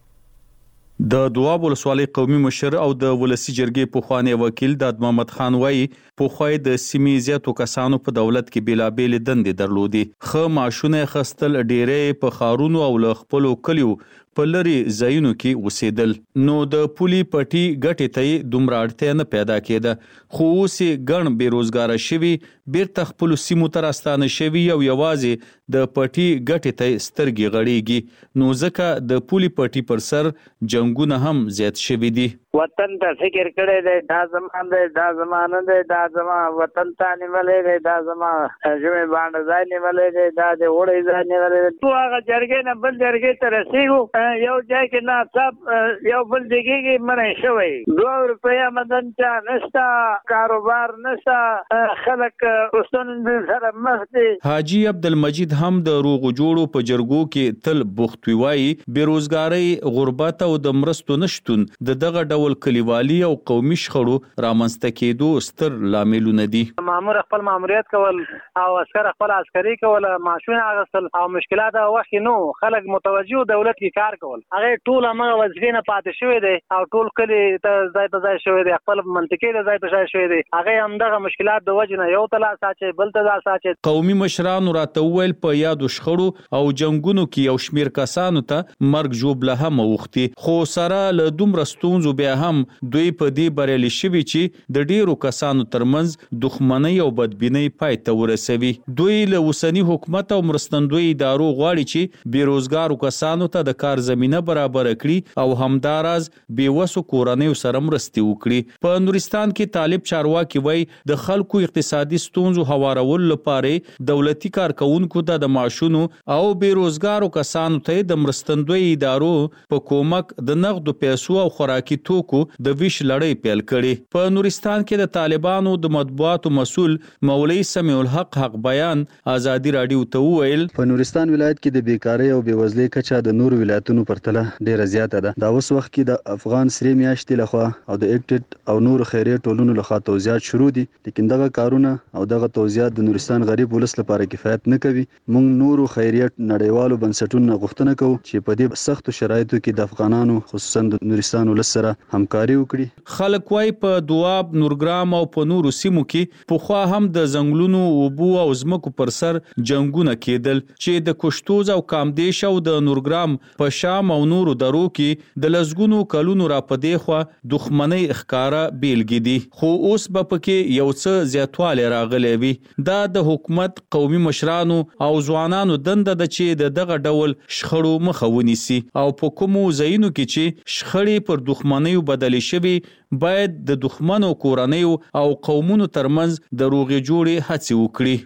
د دواب ولسوالۍ قومي مشر او د ولسی جرګې پخوانی وکیل داد محمد خان وایي پخوای د سیمې زیاتو کسانو په دولت کې بیلابېل دندې درلودې، خو ماشونه خستل ډېرې په خارونو او له خپلو کلیو په لري ځایونو کې اوسېدل، نو د پولي پټي ګټې ته دومره اړتیا نه پیدا کېده، خو اوس ګڼ بیروزګاره شوي بیرته خپلو سیمو ته راستانه شوي او یوازې د پټي ګټې ته سترګې غړېږي، نو ځکه د پولي پټي پر سر جنګونه هم زیات شوي دي. وطن ته فکر کړی دی، دا زمان دی، دا زمانه دی، دا زما وطن ته نیولی دی، دا زما ژمې باندې ځای نیولی دی، دا د اوړی ځای نیولی دی. تو هغه جرګې نه بل جرګې ته رسېږو، یو ځای کې ناڅاپ یو بل ځای کې منع شوی، دوه روپیه مدن چا نشته، کاروبار نشته، خلک ستونزې سره مخ دي. حاجي عبدالمجید هم د روغو جوړو په جرګو کې تل بوخت وي، وایي بیروزګارۍ، غربت او د مرستو نشتون د دغه ډول کلیوالي او قومي شخړو رامنځته کېدو ستر لاملونه دي. مامور خپل ماموریت کول او عسكر خپل عسکري کول، معاشونه اخیستل او مشکلات وخت نو خلک متوجه دولت کې کار کول، هغه ټول هغه وظیفې نه پاتې شوی دی او ټول کلی ته ځای په ځای شوی دی، خپل منطقې ته ځای په ځای شوی دی، هغه هم دغه مشکلات د وجه نه یو تلا ساچي بل ته دا ساچي. قومي مشرانو راته وویل په یادو شخړو او جنگونو کې یو شمیر کسانو ته مرګ ژوبله هم اوختي، خو سره له دومره ستونزو بیا هم دوی په دې بریالي شوي چې د ډیرو کسانو ترمنځ دښمنۍ او بدبینۍ پای ته ورسوي. دوی له اوسني حکومت او مرستندوی ادارو غواړي چې بیروزګارو کسانو ته د کار زمینه برابر کړي او همداراز بیوسو کورنیو سره مرستې وکړي. په نورستان کې طالب چارواکي وایي د خلکو اقتصادي ستونزو هوارولو لپاره دولتي کارکونکو ته د معاشونو او بیروزګارو کسانو ته د مرستندوی ادارو په کومک د نغدو پیسو او خوراکي توکو د ویش لړۍ پیل کړي. په نورستان کې د طالبانو د مطبوعاتو مسؤل مولوی سمیع الحق حق بیان آزادي رادیو ته وویل په نورستان ولایت کې د بیکاری او بیوزلۍ کچه د نور ولایتونو پرتله ډیره زیاته ده. دا اوس وخت کې د افغان سرې میاشتې لخوا او د ایکټډ او نور خیریه ټولنو لخوا توزیعات شروع دي، لیکن دغه کارونه او دغه توزیعات د نورستان غریب ولس لپاره کفایت نه کوي. موږ نورو خیریه نړیوالو بنسټونو غوښتنه کوو چې په دې سختو شرایطو کې د افغانانو خصوصا د نورستان ولس سره همکاري وکړي. خلک وای په دواب، نورګرام او په نورو سیمو کې پخوا هم د ځنګلونو، اوبو او ځمکو پر سر جنگونه کېدل چې د کوشتوز او کامدیش او د نورګرام په شام او نورو درو کې د لسګونو کلونو را پدې خوا دښمنۍ ښکارا بیلګې دي، خو اوس به پکې یو څه زیاتوالی راغلی وي. دا د حکومت، قومي مشرانو او ځوانانو دنده ده چې د دغه ډول شخړو مخه ونیسي او په کومو ځایونو کې چې شخړې پر دښمنیو بدلې شوي باید د دښمنو کورنیو او قومونو ترمنځ د روغې جوړې هڅې وکړي.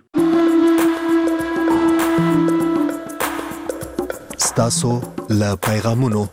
ستاسو له پیغامونو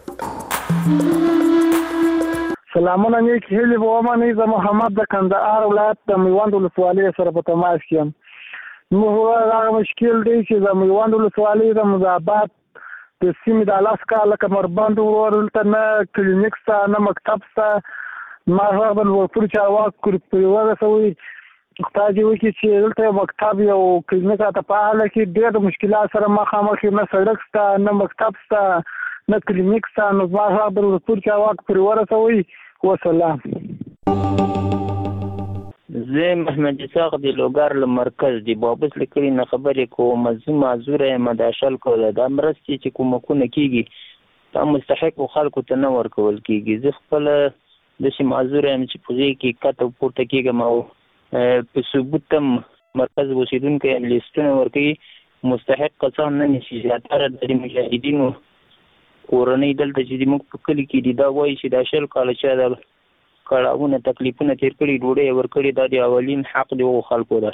سلامونه نیک هیلې به ومنئ. زه محمد د کندهار ولایت د میوند ولسوالۍ سره په تماس کې یم. موږ هغه مشکل دی چې د میوند ولسوالۍ د مذابات د سیمې د لاس کاله کمربند ورته نه کلینیک شته نه مکتب شته. ما هغه د ورپور چارواکو پورې ورسوي خدای دې وکړي چې دلته مکتب یو کلینیک راته فعاله کړي. ډېر مشکلات سره مخامخ یم، نه سړک شته نه مکتب شته نه کلینیک شته. نو ما هغه د ورپور چارواکو پورې ورسوي. وسلام. زه محمد اسحاق د لوګر له مرکز دی بابس لیکلي نه خبرې کوم. زه معذور یم د شل کوله د مرستې چې کومکونه کیږي دا مستحق خلکو ته نه ورکول کیږي. زه خپل د شي معذور یم چې په دې کې کته پورته کیږم او په ثبوت هم مرکز اوسیدونکو لیستونه ورکوي مستحق کسان نه نشي. زیاتره د مجاهدینو کورنۍ دلته چې موږ په کلي کې دي دا وایي چې دا شل کاله چې دا کړاوونه تکلیفونه تیر کړي ډوډۍ ورکړي دا د اولین حق دی او خلکو ده.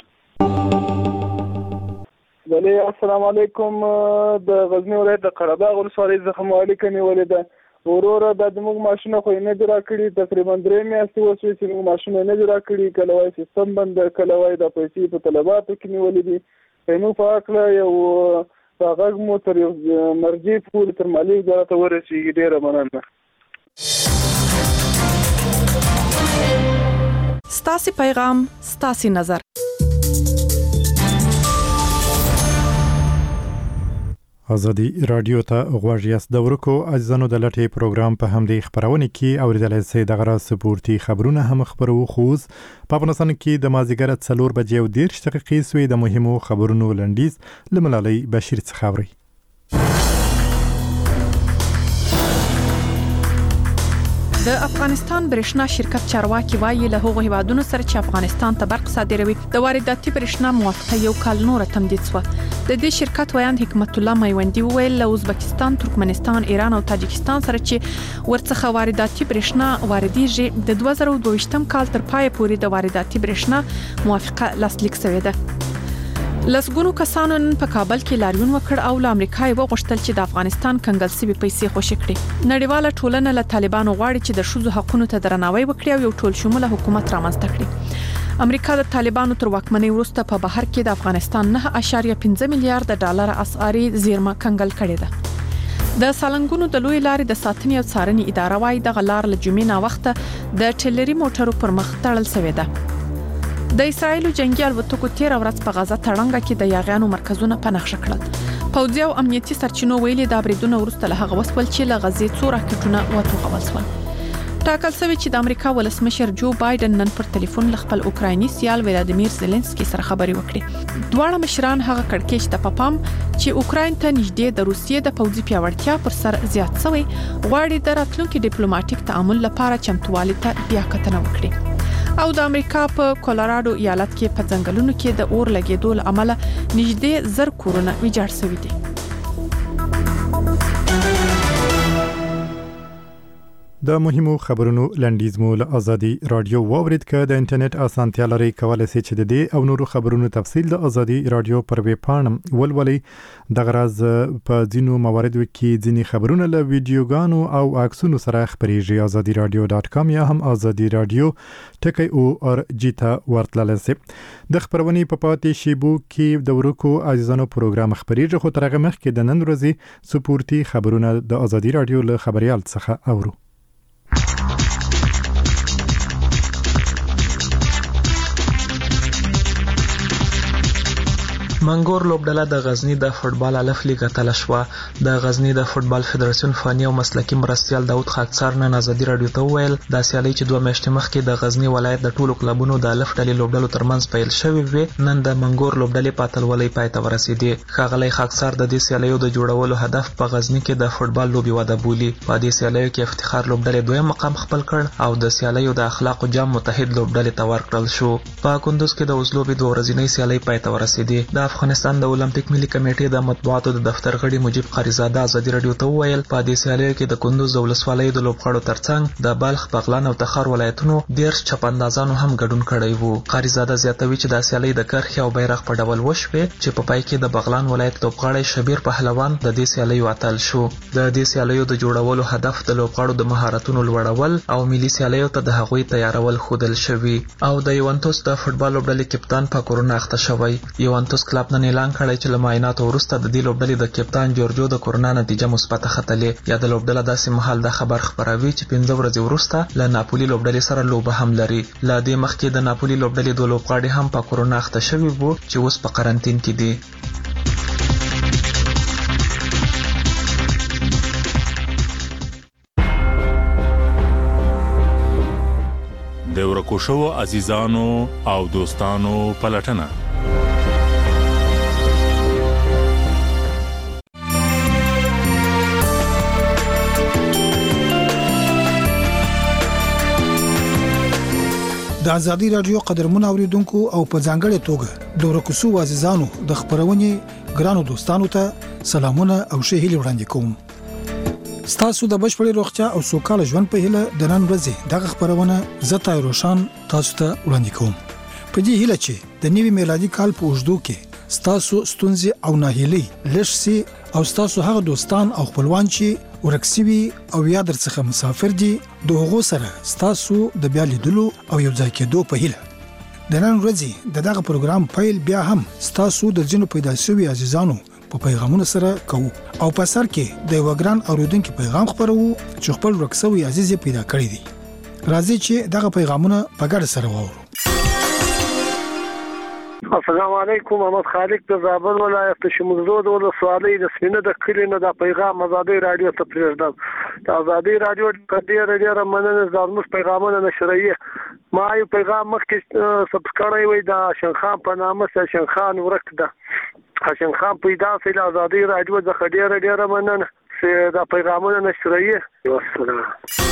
بله السلام علیکم. د غزنی ولایت د قرهباغ ولسوالۍ څخه مو اړیکه نیولې ده. وروره دا زموږ ماشونه خو یې نه دي راکړي، تقریبا درې میاشتې وشوې چې موږ ماشونه یې نه دي راکړي. کله وایي سیستم بند ده، کله وایي دا پیسې په طلباتو کې نیولې دي. زموږ په هکله یو غږ مو تر یو مرجع پورې تر مالي وزارت ورسېږي. ډېره مننه. ستاسې پیغام ستاسې نظر. ازادي رادیو ته غوږ یاست. د ورکو اجزانو د لټې پروګرام په همدې خبرونه کې اوریدلای شئ. د غرا سپورتي خبرونه هم خبرو خوز په افغانستان کې د مازیګر څلور بجې او دېرش دقیقې سوې د مهمو خبرونو لنډیز لملالۍ بشیر څخه اوري. د افغانستان برېښنا شرکت چارواکي وایي له هغو هیوادونو سره چې افغانستان ته برق صادروي د وارداتي برېښنا موافقه یو کال نور تمدید شوه. د دې شرکت ویاند حکمت الله میوندي وویل له ازبکستان، ترکمنستان، ایران او تاجکستان سره چې ورڅخه وارداتي برېښنا واردېږي د دوه زره دوه ویشتم کال تر پای پورې د وارداتي برېښنا موافقه لاسلیک شوې ده. لسګونو کسانو نن په کابل کې لاریون وکړ او له امریکا یې وغوښتل چې د افغانستان کنګل سوي پیسې خوشي کړي. نړیواله ټولنه له طالبانو غواړي چې د ښځو حقوقو ته درناوی وکړي او یو ټول شموله حکومت رامنځته کړي. امریکا د طالبانو تر واکمنۍ وروسته په بهر کې د افغانستان نه اعشاریه پنځه میلیارډ ډالر اسعاري زیرمه کنګل کړې ده. د سالنګونو د لوی لارې د ساتنې او څارنې اداره وايي د غلار له جمعې نه وخته د ټیلري موټرو پر مخ تړل شوې ده. د اسرایل جنگي الوتکو تیر ورځ په غزه تړنګه کې د یاغیانو مرکزونه په نښه کړل. پوځي او امنیتي سرچینو ویلي دا بریدونه وروسته له هغه وسول چې له غزې څو راکټونه وټوغول شول. ټاکل شوی چې د امریکا ولسمشر جو بایدن نن پر ټلیفون له خپل اوکرایني سیال ولادیمیر زيلنسکي سره خبرې وکړې. دواړه مشران هغه کړکېچ ته پپام چې اوکراین ته نږدې د روسیې د پوځي پیاوړتیا پر سر زیات شوی غواړي د راتلونکي ډیپلوماټیک تعامل لپاره چمتووالي ته بیا کتنه وکړي. او د امریکا په کولراډو ایالت کې په ځنګلونو کې د اور لګیدو له امله نږدې زر کورونه ویجاړ شوي دي. د مهمو خبرونو لنډیز مو له ازادي رادیو واورید ک د انټرنیټ اسانتیا لري کولای شئ چې د دې او نورو خبرونو تفصیل د ازادي رادیو پر ویب پاڼه ولولئ. د غراز په ځینو مواردو کې ځینی خبرونه له ویډیوګانو او عکسونو سره خبريږي. ازادي رادیو ډاټ کام یا هم ازادي رادیو ټکی او ار جی ته ورتلل شئ. د خبرونې په پاتې شیبو کې د ورکو عزیزانو پروګرام خبريږي خو ترغه مخ کې د نن ورځې سپورتي خبرونه د ازادي رادیو له خبريال څخه اورو. منګور لوبډله د غزنی د فوټبال الف لیګ اتله شوه. د غزنی د فوټبال فدراسیون فني او مسلکي مرستیال داود خاکسار نن ازادي رادیو ته وویل دا سیالي چې دوه میاشتې مخکې د غزنی ولایت د ټولو کلبونو د الف ډلې لوبډلو ترمنځ پیل شوې وې نن د منګور لوبډلې په اتلولۍ پای ته ورسېدې. ښاغلی خاکسار د دې سیالیو د جوړولو هدف په غزنی کې د فوټبال لوبې وده بولي. په دې سیالیو کې افتخار لوبډلې دویم مقام خپل کړ او د سیالیو د اخلاقو جام متحد لوبډلې ته ورکړل شو. په کندوز کې د وزلوبې دوه ورځنۍ سیالۍ پای ته ورسېدې. د افغانستان د اولمپیک ملي کمیټې د مطبوعاتو د دفتر غړي مجيب قریزاده ازادي رادیو ته وویل په دې سیالیو کې د کندوز د ولسوالۍ د لوبغاړو ترڅنګ د بلخ، بغلان او تخار ولایتونو ډېر چپاندازانو هم ګډون کړی وو. قریزاده زیاتوي چې دا سیالۍ د کرښې او بیرغ په ډول وشوې چې په پای کې د بغلان ولایت لوبغاړی شبیر پهلوان د دې سیالیو اتل شو. د دې سیالیو د جوړولو هدف د لوبغاړو د مهارتونو لوړول او ملي سیالیو ته د هغوی تیارول ښودل شوي. او د یوونتوس د فوټبال لوبډلې کپتان په کورونا اخته شوی. یوونتوس کلب نن اعلان کړی چې له معایناتو وروسته د دې لوبډلې د کپتان جورجو د کورونا نتیجه مثبته ختلې. یا د لوبډله داسې مهال د خبر خبروي چې پنځه ورځې وروسته له ناپولي لوبډلې سره لوبه هم لري. له دې مخکې د ناپولي لوبډلې دوه لوبغاړي هم په کورونا اخته شوي وو چې اوس په قرنطین کې دي. د ورکو شوو عزیزانو او دوستانو پلټنه د ازادي رادیو قدرمن اوریدونکو او په ځانګړي توګه د ورکوسو عزیزانو د خبرونې ګرانو دوستانو ته سلامونه او ښه هیله وړاندې کوم. ستاسو د بشپړې روغتیا او سوکاله ژوند په هیله د نن ورځې دغه خبرونه زتا روشان تاسو ته وړاندې کوم. په دې هیله چې د نوي میلادي کال په اوږدو کې ستاسو ستونزې او ناهیلي لږ سي او ستاسو هغه دوستان او خپلوان چې ورکسوي او یا درڅخه مسافر دي د هغو سره ستاسو د بیا لیدلو او یو ځای کېدو په هیله. د نن ورځې د دغه پروګرام پیل بیا هم ستاسو د ځینو پیدا شوي عزیزانو په پیغامونو سره کوو او په سر کې د یو ګران اوریدونکو پیغام خبرو چې خپل ورکسوي عزیز پیدا کړی دی. راځي چې دغه پیغامونه په ګډه سره واورو. السلام علیکم، محمد خالق د زابل ولایت شمزدود ولسوالۍ د سپینه د کلی نه د پیغام آزادي رادیو ته پریږدم. د آزادي رادیو د ډېر ډېر مننه زموږ پیغامونه نشرایي. ما یو پیغام مخکې سبسکرایب وي د شین خان په نامه سره شین خان ورک ده. شین خان پیدا سي د آزادي رادیو د ډېر ډېر مننه چې د پیغامونه نشرایي. والسلام.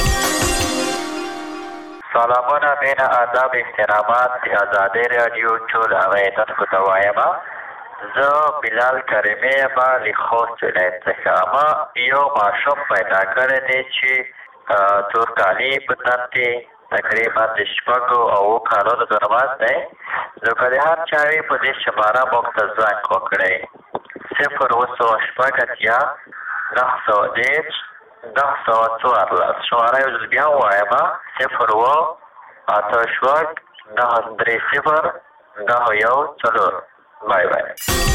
سلامونه، مینه، آداب، احترامات د آزادۍ راډیو ټول اوریدونکو ته وایم. زه بلال کریمي یم له خوست ولایت څخه. ما یو ماشوم پیدا کړی دی چې تورکالي په تن کې تقریبا د شپږو او اوو کالونو ترمنځ دی. نو که د هر چا وي په دې شماره موږ ته زنګ وکړئ. صفر اوه سوه شپږ اتیا نهه سوه دېرش نهه سوه څوارلس. شماره یو ځل بیا ووایم: صفر اوه اته شپږ نهه درې صفر نهه یو څلور. بای بای.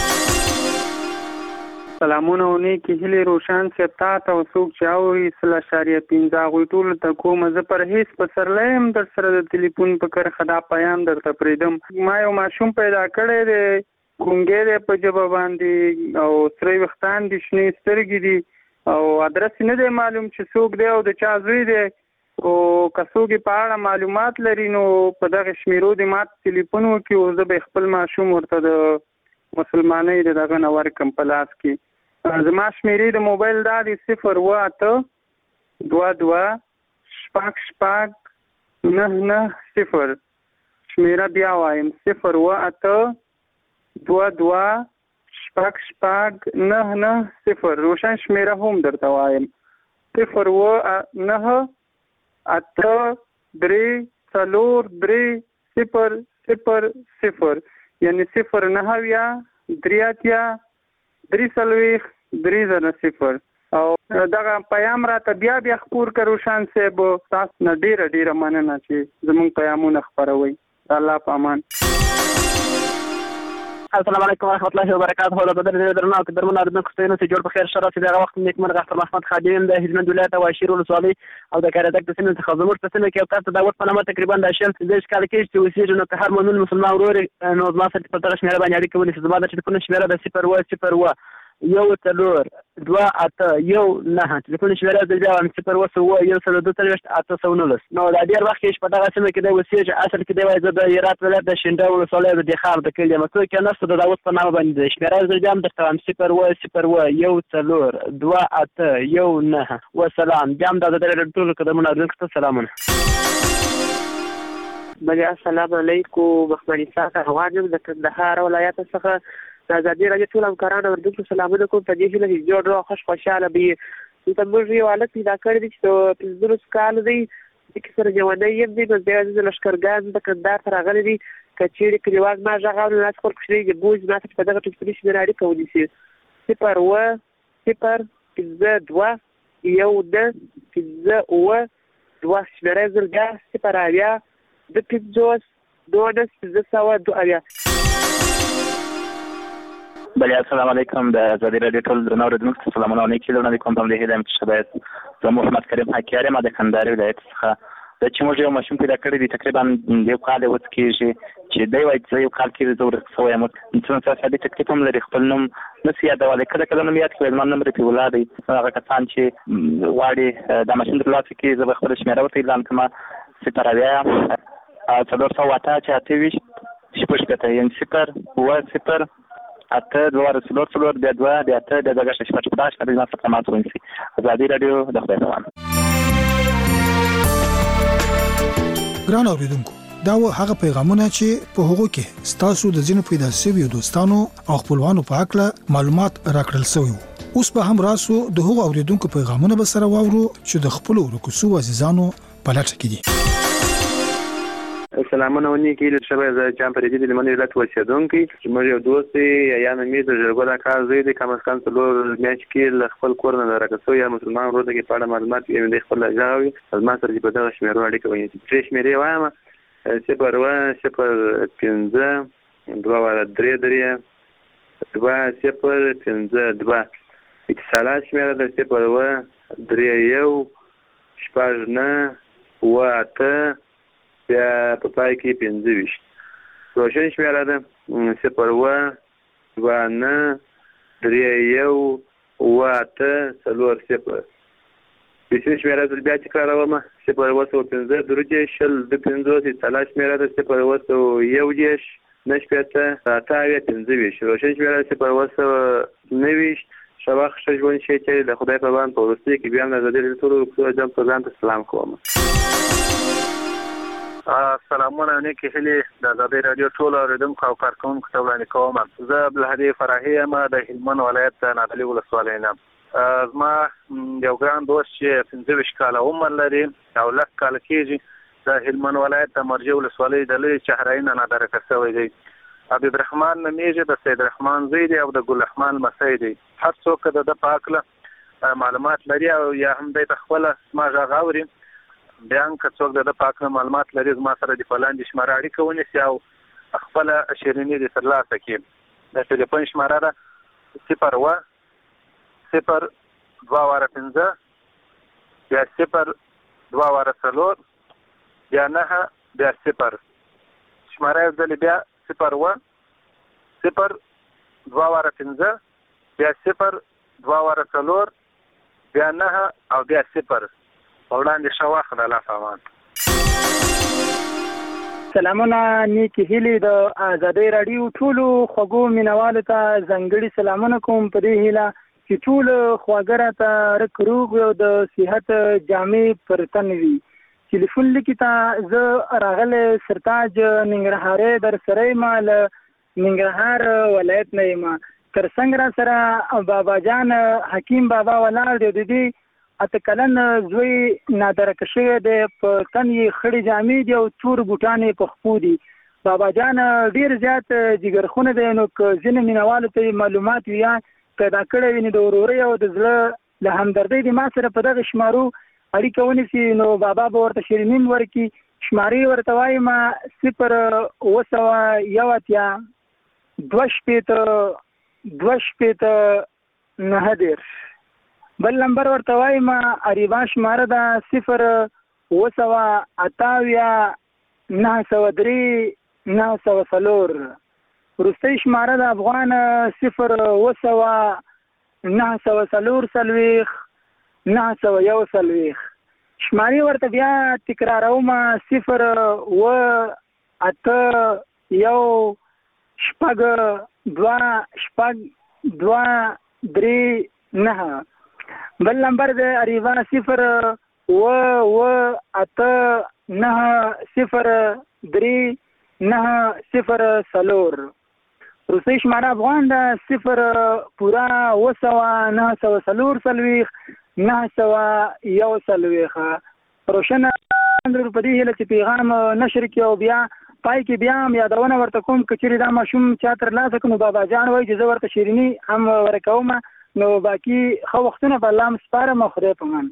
سلامونه او نیکې هیلې روشن صاحب تا ته او څوک چې اوري سل اشاریه پنځه هغوی ټولو ته کوم. زه پر هېڅ پسرلی یم در سره د تلیفون په کرښه دا پیام درته پرېږدم. ما یو ماشوم پیدا کړی دی، ګونګی دی په ژبه باندې او سره ویښتان دي، شنې سترګې دي او ادرس نه دی معلوم چې څوک دی او د چا زوی دی. او که څوک په اړه معلومات لري نو په دغه شمیرو دې ماته تلیفون وکړي او زه به خپل ماشوم ورته د مسلمانۍ د دغه نه ورکړم په لاس کې. زما شمیرې د موبایل دا دی: صفر اوه اته دوه دوه شپږ شپږ نهه نهه صفر. شمیره بیا وایم: صفر اوه اته دوه دوه شپږ شپږ نهه نهه صفر. روشن شمیره هم درته وایم: صفر اوه نهه اته درې څلور درې صفر صفر صفر. یعنی صفر نهه اویا درې اتیا درې څلوېښت درې زره صفر. او دغه پیام راته بیا بیا خپور کړه روشن صاحب. تاسو نه ډېره ډېره مننه چې زموږ پیامونه خپروئ. الله په امان. السلام علیکم ورحمۃ اللہ وبرکاتہ. له بدر دې درنو کې درمن اردن کوستینو چې جوړ په خیر شرف چې دغه وخت نیک مرغ اختر محمد خادم د هلمند ولایت او شیر ولسوالۍ او د کاردک د سیمې څخه زموږ په سیمه کې او تاسو د وخت په نامه تقریبا د شل د کال کې چې وسیږي نو که هر مؤمن مسلمان ورور نو ما سره په تر شمیره باندې اړیکه ونیسي. زما د ټلیفون شمیره د صفر اوه صفر اوه یو څلور دوه اته یو نهه. ټلیفون شمیره د بیا صفر اوه اوه یو څلور دوه څلوېښت اته سوه نولس. نو دا ډېر وخت کې په دغه سیمه کې دی اوسېږي. اصل کې دی وایي زه د هرات ولایت د شینډه ولسوالۍ د دخار د کلي یم. څوک یې نشته د داود په نامه باندې دی. شمیره زه بیا هم درته وایم: صفر اوه صفر اوه یو څلور دوه اته یو نهه. وسلام. بیا هم دا د ډېر ټولو قدمونه اورېدونکو ته سلامونه. بله السلام علیکم. مخمني ساکه روان یم د کندهار ولایت څخه. د ازادي راډیو ټول همکاران اورېدونکو سلامونه کوم. په دې هیله چې جوړ روغ خوش خوشحاله وي. دلته موږ یو هلک پیدا کړی دی چې د پنځلسو کالو دی. دې کې سره ژوندی یم دی. نو بیا د لښکرګاه د کندهار ته راغلی دی. که چېرې کلیوال ما غږ اوري نو خپل کوچنی د بوج ما ته په دغه ټلیفوني شمېره اړیکه ونیسي: صفر اوه صفر پنځه دوه یو نه پنځه اوه دوه. شمېره یې زر بیا: صفر اویا دوه پنځوس دوه نهه پنځه سوه دوه اویا. بله السلام علیکم. د ازادي راډیو ټول درنو اورېدونکو ته سلامونه او نیکې وړاندې کوم. په همدې هیله یم چې ښه باید. زه محمد کریم حقیار یم د کندهار ولایت څخه. دا چې موږ یو ماشوم پیدا کړی دی تقریبا یو کال یې اوس کېږي چې دی وایي چې یو کال کې زه ورک شوی یم. څومره سادي تکلیف هم لري. خپل نوم نسي یادولی. کله کله نوم یاد کړی زما نوم رفیع الله دی. هغه کسان چې غواړي دا ماشوم ترلاسه کړي زه به خپله شمېره ورته اعلان کړم: صفر اویا څلور سوه اته چې اته ویشت شپږ شپېته. یعنې صفر اوه صفر اته دوه څلور څلور بیا دوه بیا اته بیا دوه شپږ شپږ داش د زما څخه ماته ونیسي. ازادي راډیو د خدای په امان. ګران اوریدونکو دا و هغه پیغامونه چې په هغو کې ستاسو د ځینو پیدا شویو دوستانو او خپلوانو په اړه معلومات راکړل شوی. اوس به هم راسو د هغو اوریدونکو پیغامونه به سره واورو چې د خپل ورکوسو عزیزانو په لټه کې دي. سلامونه ونی کې له شبه ز چم پرې دي لمنې لټ وسیدونکي چې موږ یو دوست یا نه می د جرګو د کار زوی د کم از کم څلور میاشت کې خپل کور نه راکسو یا مسلمان ورته کې پاړه معلومات یې د خپل ځاوي از ما سره په دغه شمیرو اړیکه ونی چې شمیرې وایم صفر و صفر پنځه دوه ولا درې درې دوه صفر پنځه دوه اتصالات شمیره د صفر و درې یو شپږ نه و اته بیا په پای کې پنځه ویشت روشن شمیره ده صفر و دوه نه درې یو اوه اته څلور صفر. بیسیم شمیره ده بیا تکراروم صفر و سوه پنځه درې دېرش شل دوه پنځوس اتصالات شمیره ده صفر و سوه یو دېرش نهه شپېته اته اویا پنځه ویشت روشن شمیره ده صفر و سوه نهه ویشت ښه وخت ښه ژوند شي چې د خدای په باندې په وروستۍ کې بیا هم د ازادي راډیو ټولو پروګرام ته ځان ته سلام کوم. سلامونه نیکې هیلې د ازادي راډیو ټولو اوریدونکو او کارکوونکو ته وړاندې کوم. زه عبدالهادي فرحي یم د هلمند ولایت د نادعلي ولسوالۍ نه. زما یو ګران دوست چې پنځه ویشت کاله عمر لري او لس کاله کېږي د هلمند ولایت د مرجې ولسوالۍ د لرې چهرایي نه نادرکه شوی دی. حبیب رحمان نومیږي، د سید رحمان زوی دی او د ګل رحمان لمسی دی. هر څوک د ده په هکله معلومات لري او یا هم دی په خپله زما غږ اوري بیا هم که څوک د ده په هکله معلومات لري زما سره د په لاندې شماره اړیکه ونیسي او خپله شیریني دې ترلاسه کړي. د ټلیفون شماره ده صفر و صفر دوه واره پنځه بیا صفر دوه واره څلور بیا نهه بیا صفر. شماره یو ځلې بیا صفر و صفر دوه واره پنځه بیا صفر دوه واره څلور بیا نهه او بیا صفر. وړاندې ښه وخت د الله امان. سلامونه نیکې هیلې د ازادۍ راډیو ټولو خوږو مینوالو ته ځانګړي سلامونه کوم په دې هیله چې ټول خواږه راته رک روغ او د صحت جامې پر تن وي. ټلیفون لیکي ته زه راغلی سرتاج ننګرهارۍ در سره یم له ننګرهار ولایت نه یم. تر څنګ را سره بابا جان حکیم بابا ولاړ دی. د دې اته کلن زوی نادرکه شوی دی، په تن یې خړې جامې دي او تور بوټان یې په خپو دي. بابا جان ډېر زیات جګرخونه دی، نو که ځینې مینوالو ته معلومات وي یا پیدا کړی وي نو د ورورۍ او د زړه له همدردۍ د ما سره په دغه شمارو اړیکه ونیسي نو بابا به ورته شیرینیم ورکړي. شمارې ورته وایم صفر اوه سوه یو اتیا دوه شپېته دوه شپېته نهه دېرش. بل نمبر ورته وایم اریبا شماره ده صفر اوه سوه اته اویا نهه سوه درې نهه سوه څلور. وروستۍ شماره د افغان صفر اوه سوه نهه سوه څلور څلوېښت نهه سوه یو څلوېښت. شمارې ورته بیا تکراروم صفر اوه اته یو شپږ دوه شپږ دوه درې نهه. بل نمبر د اریوا صفر اوه اوه اته نهه صفر درې نهه صفر څلور. وروستۍ شماره افغان ده صفر پوره اوه سوه نهه سوه څلور څلوېښت نهه سوه یو څلوېښت. روشنه په دې هیله چې پیغام نشر کړي او بیا پای کې بیا هم یادونه ورته کوم که چېرې دا ماشوم چا ترلاسه کړو بابا جان وایي چې زه ورته شیریني هم ورکوم نو باقي ښه وختونه به الله هم سپارم او خدای په امان.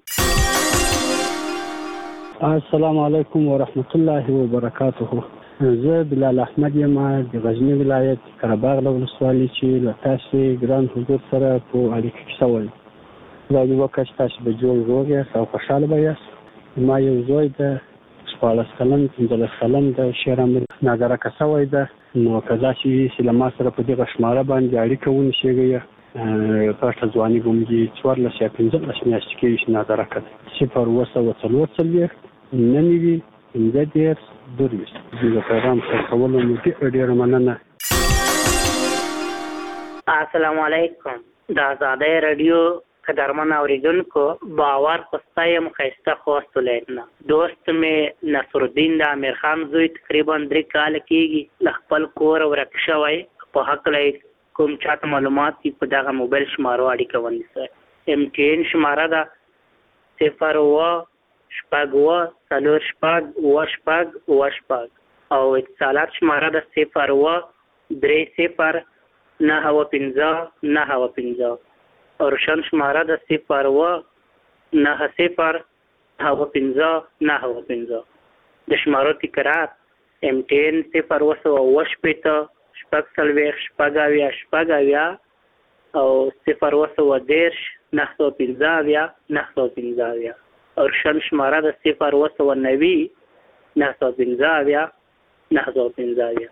السلام علیکم ورحمت الله وبرکاته. زه بلال احمد یم د غزني ولایت قرهباغ له ولسوالۍ چې له تاسې ګران حضور سره په اړیکه کې شوی. خدای دې وکړي چې تاسو به جوړ روغ یاست او خوشحاله به یاست. ما یو زوی ده شپاړس کلن پنځلس کلن ده شعر امیر نادرکه شوی ده. نو که داسې چې له ما سره په دغه شماره باندې اړیکه ونیسئ پټه ځواني به مې څوارلس یا پنځلس میاشتې کېږي چې نادرکه ده. صفر اوه سوه څلور څلوېښت نهه نوي پنځه دېرش دوه ویشت. د پیغام سره کولو مو ډېره ډېره مننه. السلام علیکم. د ازادۍ راډیو قدرمن اوریدونکو باور خوستایم خیسته خواست ولایتنا دوست مې نصرالدین د امیر خان زوی تقریبا درې کال کېږي له خپل کور ورک شوی په هکله کوم چاته معلومات دي په دغه موبایل شمارو اړیکه ونیسئ ایم ټي این شماره ده صفر اوه شپږ اوه څلور شپږ اوه شپږ اوه شپږ او اتصالات شماره ده صفر اوه درې صفر نهه اوه پنځه نهه اوه پنځه او روشن شماره ده صفر اوه نهه صفر نهه اوه پنځه نهه اوه پنځه د شمارو تکرار ایم ټي این صفر اوه سوه اوه شپېته شپږ څلوېښت شپږ اویا شپږ اویا او صفر اوه سوه دېرش نهه سوه پنځه اویا نهه سوه پنځه اویا او روشن شماره ده صفر اوه سوه نوي نهه سوه پنځه اویا نهه سوه پنځه اویا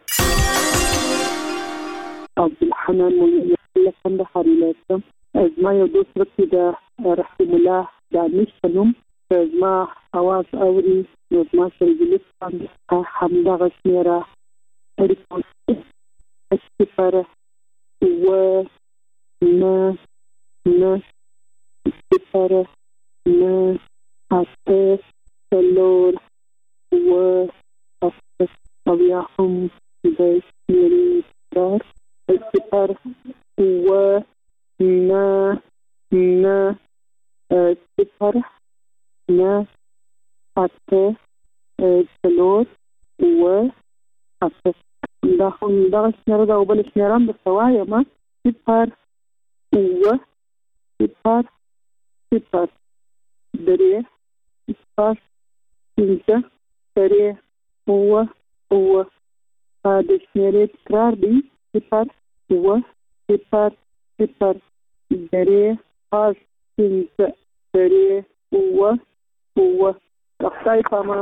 عبدالحنان مولوي له کندهار ولایت څخه زما یو دوست ورته د رحیم الله دانش په نوم زما اواز اوري نو زما سره جلوس همدغه شمېره صفر اوه نه نه صفر نه اته څلور اوه اته او یا هم د شمېرې تکرار صفر اوه نه نه صفر نه اته څلور اوه اته دا خو دغه شمېره ده او بله شمېره هم درته وایم صفر اوه صفر صفر درې شپږ پنځه درې اوه اوه د شمېرې تکرار دی صفر اوه صفر صفر درې شپږ پنځه درې اوه اوه خدای پامان.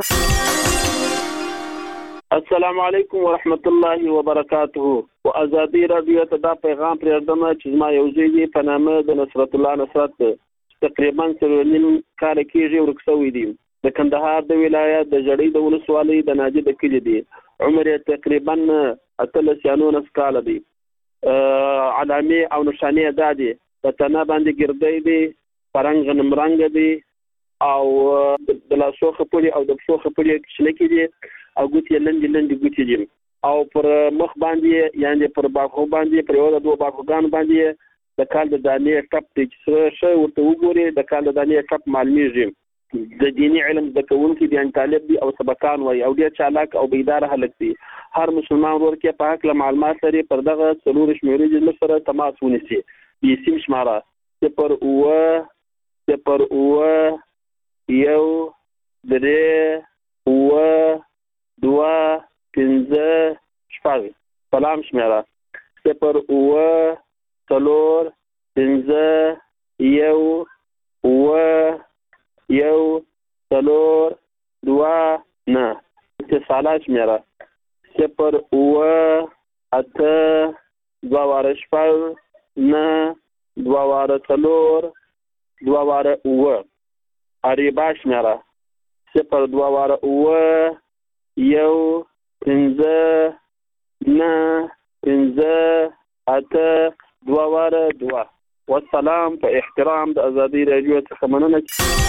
السلام علیکم ورحمت الله وبرکاته. و ازادي رادیو ته دا پیغام پرېږدم چې زما یو زوی دی په نامه د نصرت الله نصرت تقریبا څلور نیم کاله کېږي ورک شوی دی. د کندهار د ولایت د ژړۍ د ولسوالۍ د ناجي د کلي دی. عمر یې تقریبا اتلس یا نولس کاله دی. علامې او نښانې دا دي په تنه باندې ګردی دی په رنګ غنم رنګ دی او د لاسو خپړې او د پښو خپړې کښلکې دي او ګوتې لنډې لنډې ګوتې دي او پر مخ باندې یعنې پر باکو باندې پر یو د دوه باکوګانو باندې د کال د دانې ټپ دی چې څه ورته وګورې د کال د دانې ټپ معلومیږي. د دیني علم زده کوونکي دي ان طالب دي او سبقان وایي او ډېر چالاک او بیداره هلک دي. هر مسلمان ورور کې په هکله معلومات لري پر دغه څلور شمېرې زموږ سره تماس ونیسي. د سیم شماره صفر اوه صفر اوه یو درې اوه دوه پنځه شپږ. سلام شمېره صفر اوه څلور پنځه یو اوه یو څلور دوه نه. اتصالات شمېره صفر اوه اته دوه واره شپږ نه دوه واره څلور دوه واره اوه. اریبا شمېره صفر دوه واره اوه یو پنځه نه پنځه اته دوه واره دوه. والسلام په احترام د ازادي رادیو څخه مننه.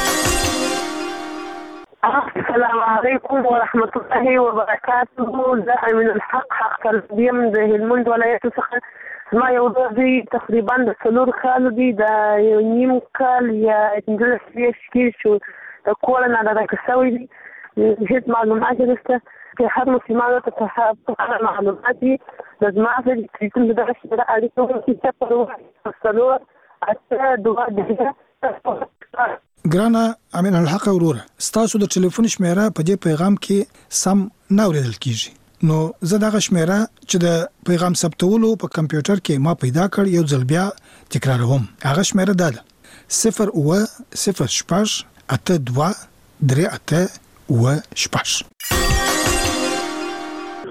السلام علیکم ورحمت الله وبرکاته. زه امین الحق حق تربیم د هلمند ولایت څخه زما یو دوی تقریبا د څلور کالو دی د یو نیم کال یا پنځلس میاشتې کې چې د کور نه ډډه شوی دی. هېڅ معلومات نشته چې هر مسلمان ته په هغه معلومات وي د زما سره د ټلیفون د دغه سره اړیکه ونیسي صفر اوه څلور اته دوه درې. ګرانه امین الحق وروره ستاسو د ټلیفون شمیره په دې پیغام کې سم نه اوریدل کیږي نو زه دغه شمیره چې د پیغام ثبتولو په کمپیوټر کې ما پیدا کړ یو ځل بیا تکراروم. هغه شمیره ده صفر اوه صفر شپږ اته دوه درې اته اوه شپږ.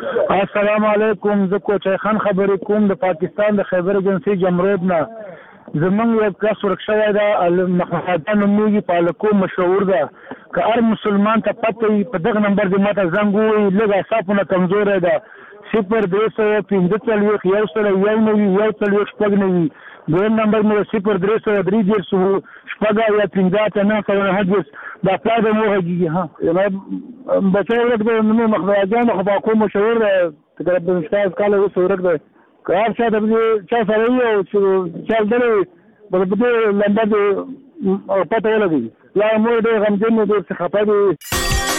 السلام علیکم. زه کوچای خان خبرې کوم د پاکستان د خیبر ایجنسی جمرود نه. زمونږ یو کس ورک شوی ده مخمدان نومېږي پالکو مشهور ده که هر مسلمان ته پته وي په دغه نمبر دې ماته زنګ ووایي لږ اعصابونه کمزوری ده صفر درې سوه پنځه څلوېښت یو سل یو نوي یو څلوېښت شپږ نوي دویم نمبر مې صفر درې سوه درې دېرش شپږ اویا پنځه اته نهه سوه نهه دېرش دا پلار به مو غږېږي ها بچی ورک دی نوم مخمدان خو پاکو مشهور دی تقریبا شپږ کاله وروسته ورک دی که هر چا ته چا سره وي او چې چا لیدلی به په دې نمبر دې پته ولګوي یا مور ډېر غمجن دی ډېر څه خفه دی.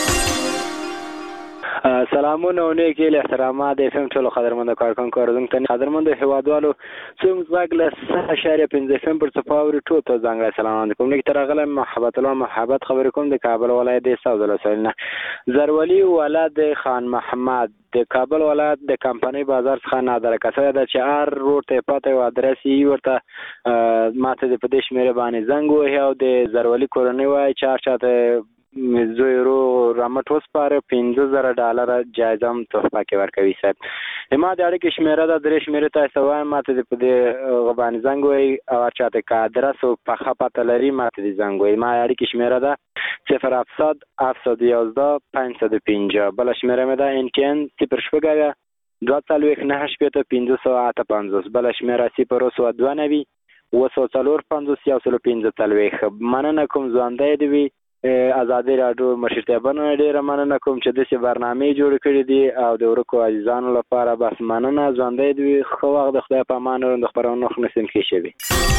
سلامونه او نیک هیلې احترامات د اف ام ټولو قدرمنو کارکونکو اورېدونکو ته قدرمنو هیوادوالو څوک زموږ له سه اعشاریه پنځه اف ام پر څپه اوري ټولو ته ځانګړی سلام کوم. لیک ته راغلی محبت الله محبت خبرې کوم د کابل ولایت د ساوز ولسوالۍ نه. زرولي ولد خان محمد د کابل ولایت د کمپنۍ بازار څخه نادره کسه ده چې هر روډ ته پته او ادرس یې ورته ماته د په دې شمېره باندې زنګ وهي او د زرولي کورنۍ وایي چې هر چاته زوی رو رامټ وسپاره پنځه زره ډالره جایزه هم تحفه کې ورکوي صاحب. ما د اړیکې شمېره ده درې شمېرې ته وایم ماته د په دې باندې زنګ وایي او هر چاته که ادرس او پخه پته لري ماته د زنګ وایي. ما اړیکې شمېره ده صفر هفتصد هفتصد یازده پنځصد پنځه بله شمېره مې ده ان ټي ان صفر شپږ اویا دوه څلوېښت نهه شپېته پنځه سوه اته پنځوس بله شمېره صفر اوه سوه دوه نوي اوه سوه څلور پنځوس یو سلو پنځه څلوېښت. مننه کوم ژوندی دې وي ازادي راډیو مشرتابانو ډیره مننه کوم چې داسې برنامې جوړې کړې دي او د ورکو عزیزانو لپاره بس مننه ژوندی دې وي. ښه وخت د خدای په امان د خپرونو نسیم کې شوي.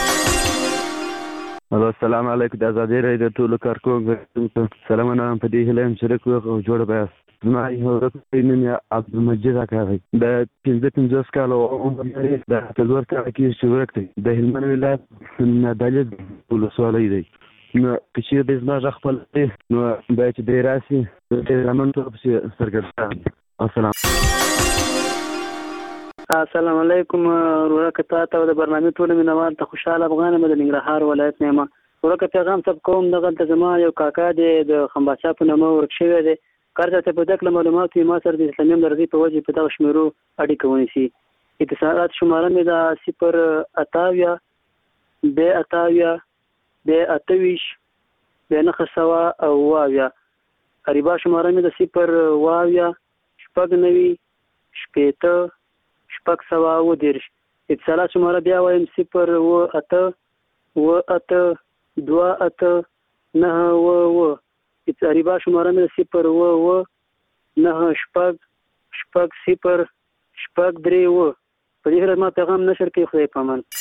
السلام علیکم د ازادي راډیو ټولو کارکونکو سلامونه په دې هیله یم چې ورک او جوړ بیاست. زما یو ورک نوم یې عبدالمجید اکا دی د پنځه پنځوس کالو عمر لري د څلور کاله کې چې ورک دی د هلمند ولایت نادعلي ولسوالۍ دی. نو که چېرې دی زما غږ خپل دی نو باید چې دی راسي د رامن ټول پسې سرګردان. السلام السلام علیکم ورکه تا ته د برنامې ټول مینوال ته خوشحال افغان م د ننګرهار ولایت نه یم. ورکه پیغام سب کوم دغلته زما یو کاکا دی د خمباچا په نامه ورک شوی دی. کار ته په دغه معلومات ما سره د اسلامي همدردۍ په وجه په دغه شمیرو اړیکه ونیسي. اتصالات شماره مې ده صفر اته اویا بیا اته اویا بیا اته ویشت بیا نهه سوه او اوه اویا. قریبا شماره مې د صفر اوه اویا شپږ نوي شپېته شپږ سوه اوه دېرش. اتصالات شماره بیا وایم صفر اوه اته اوه اته دوه اته نهه اوه اوه. قریبا شماره مې د صفر اوه اوه نهه شپږ شپږ صفر شپږ درې اوه. په دې سره ما پیغام نشر کوي. خدای په امان.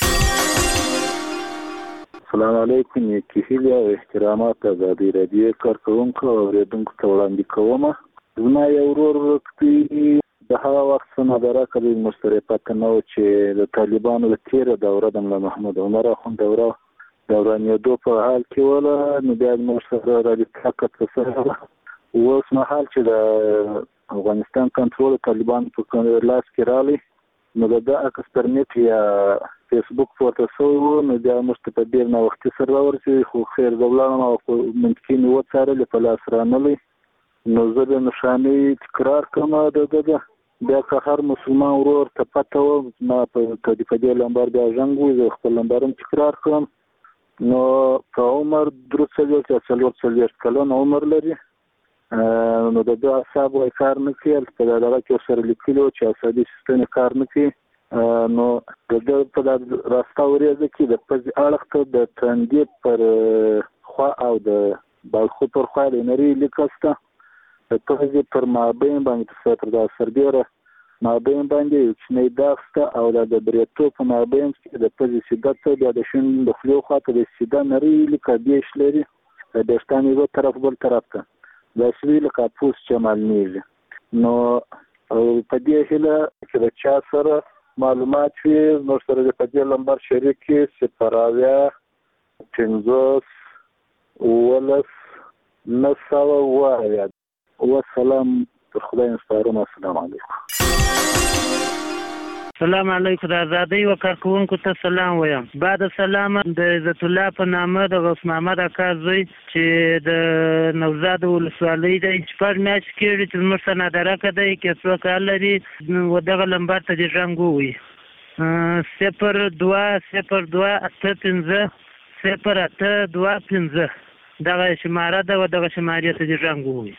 السلام علیکم نیکی هیلې او احترامات ازادي راډیو کارکوونکو او اورېدونکو ته وړاندې کوم. زما یو ورور ورک دی د هغه وخت څه نادره کړی موږ سره یې پته نه وه چې د طالبانو د تېره دوره د ملا محمد عمر اخوند دوره د ورانېدو په حال کې وله نو بیا موږ سره رابطه کړه سره اوس مهال چې د افغانستان کنټرول طالبانو په لاس کې راغلی نو د ده عکس پرنټ یا فیسبوک پورته شوی و نو بیا موږ ته په ډېر ناوختي سره راورسېدې خو خیر زه ولاړم او منطقي مې وڅارلې په لاس رانغلی نو زه د نښانۍ تکرار کړم د ده ده بیا که هر مسلمان ورور ته پته وه زما په دې لمبر بیا زنګ وي زه خپل لمبر هم تکرار کړم نو په عمر درې څلوېښت یا څلور څلوېښت کلن عمر لري نو د ده اعصاب وایي کار نه کوي هلته په دغه کې ورسره لیکلي وو چې عصبي سیستم یې کار نه کوي نو د ده په دا راسته وریځه کې د پزې اړخ ته د تندي پر خوا او د بالخو پر خوا د نري لیکه شته د پزې پر مابین باندې پر دا سربیره مابین باندې یو کوچنی داغ شته او دا د بریتو په مابین کې د پزې سیده ته بیا د شین د خولې خوا ته د سیده نري لیکه بیش لري د ویښتان یو طرف بل طرف ته دا شوي لکه پوست چې معلومیږي نو په دې هیله چې د چا سره معلومات وي نور سره د په دې لمبر شریک کړي صفر اویا پنځوس اوولس نهه سوه اوه اویا. والسلام تر خدای سپارم. السلام علیکم. سلام علیکم د ازادۍ و کارکوونکو ته سلام وایم. بعد سلام د عزت الله په نامه د غوث محمد اکا زوی چې د نوزاد ولسوالۍ دی شپږ میاشتې کېږي چې زموږ څه نادرکه دی که څوک حال لري و دغه لمبر ته دې زنګ ووایي صفر دوه صفر دوه اته پنځه صفر اته دوه پنځه دغه شماره ده او دغه شمارې ته دې رنګ ووي.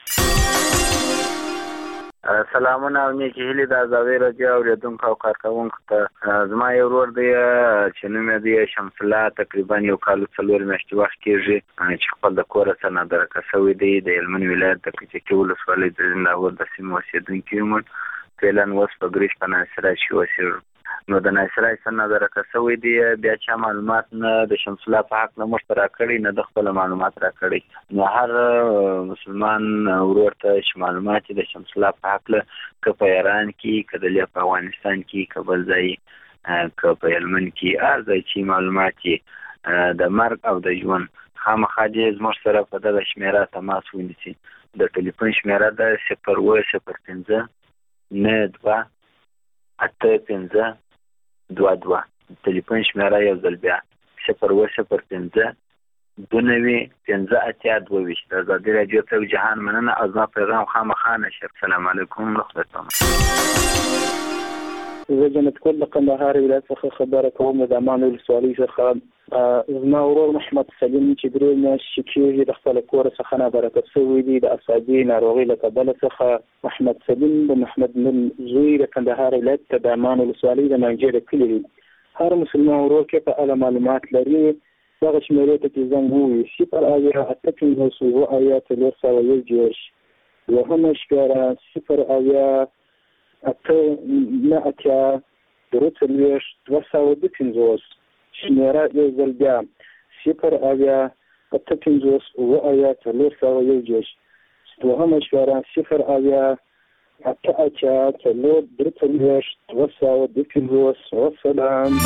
سلامونه او نیکې هیلې د ازادۍ راډیو اورېدونکو او کارکوونکو ته. زما یو ورور دی چې نوم یې دی شمس الله، تقریبا یو کال څلور میاشتې وخت کېږي چې خپل د کوره څخه نادرکه شوی دی. د هلمند ولایت د کجکي ولسوالۍ د زنداور د سیمې اوسېدونکی یم. فعلا اوس په ګریش په ناصرای کې اوسېږو. نو د ناصرای څخه نادرکه شوی دی، بیا چا معلومات نه د شمس الله په حق نه موږ ته راکړي نه د خپل معلومات راکړي. نو هر مسلمان ورور ته چې معلومات د شمس الله په حق که په ایران کې، که د په افغانستان کې، که بل ځای، که په هلمند کې، هر ځای چې معلومات د مرګ او د ژوند خامخا دې زموږ سره په دغه شمېره تماس ونیسي. د ټلیفون شمېره ده صفر اووه صفر پنځه نه دوه اته پنځه دوه دوه. ټلیفون شمېره یو ځل بیا صفر اووه صفر پنځه دوه نوي پنځه اتیا دوه ویشت. د ازادۍ راډیو ته جهان مننه او زما پیغام خامخا نشر. السلام علیکم رحمت الله. زه جنت کول د کندهار ولایت څخه خبره کوم. د امان ولسوالۍ څخه زما ورور محمد سلیم چې درې میاشتې کېږي د خپل کور څخه نابرکت شوی دی د اعصابي ناروغۍ له کبله څخه. محمد سلیم د محمد نور زوی د کندهار ولایت ته د امان ولسوالۍ د ناجیه د کلي دی. هر مسلمان ورور کې په اړه معلومات لري دغه شمېرې ته چې زنګ ووهي صفر اویا اته پنځوس اووه اویا څلور سوه یو دېرش. دوهمه شمېره صفر اویا اته نه اتیا درې څلوېښت دوه سوه دوه پنځوس. شمېره یو ځل بیا صفر اویا اته پنځوس اووه اویا څلور سوه یو دېرش. دوهمه شمېره صفر اویا اته اتیا څلور درې څلوېښت دوه سوه دوه پنځوس. وسلام.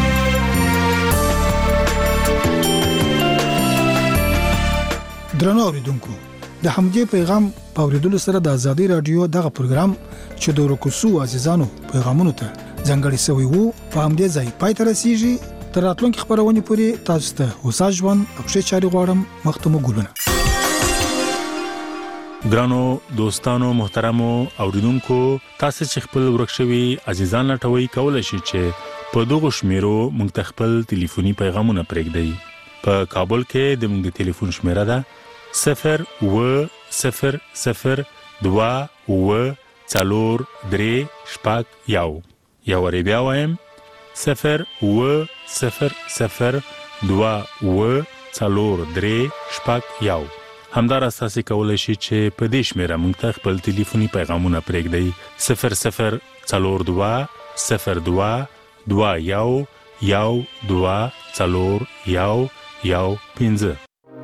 درنو اوریدونکو، د همدې پیغام په اوریدلو سره د ازادۍ راډیو دغه پروګرام چې د ورکوسو عزیزانو پیغامونو ته ځانګړی شوی وو په همدې ځای پای ته رسیږي. تر راتلونکي خبرونې پورې تاسو ته هوسا ژوند او ښې چارې غواړم. مخته مو ګلونه. ګرانو دوستانو محترمو اوریدونکو، تاسو چې خپل ورک شوي عزیزان لټوي کولای شئ چې په دغه شمیرو موږ ته خپل ټلیفوني پیغامونه پرېږدئ. په کابل کې د موږ د ټلیفون شمیره ده صفر اووه صفر صفر دوه اووه څلور درې شپږ یو. یو وارې بیا وایم صفر اووه صفر صفر دوه اووه څلور درې شپږ یو. همداراز تاسو کولی شئ چې په دې شمیره موږ ته خپل ټلیفوني پیغامونه پرېږدئ صفر صفر څلور دوه صفر دوه دوه یو یو دوه څلور یو یو پنځه.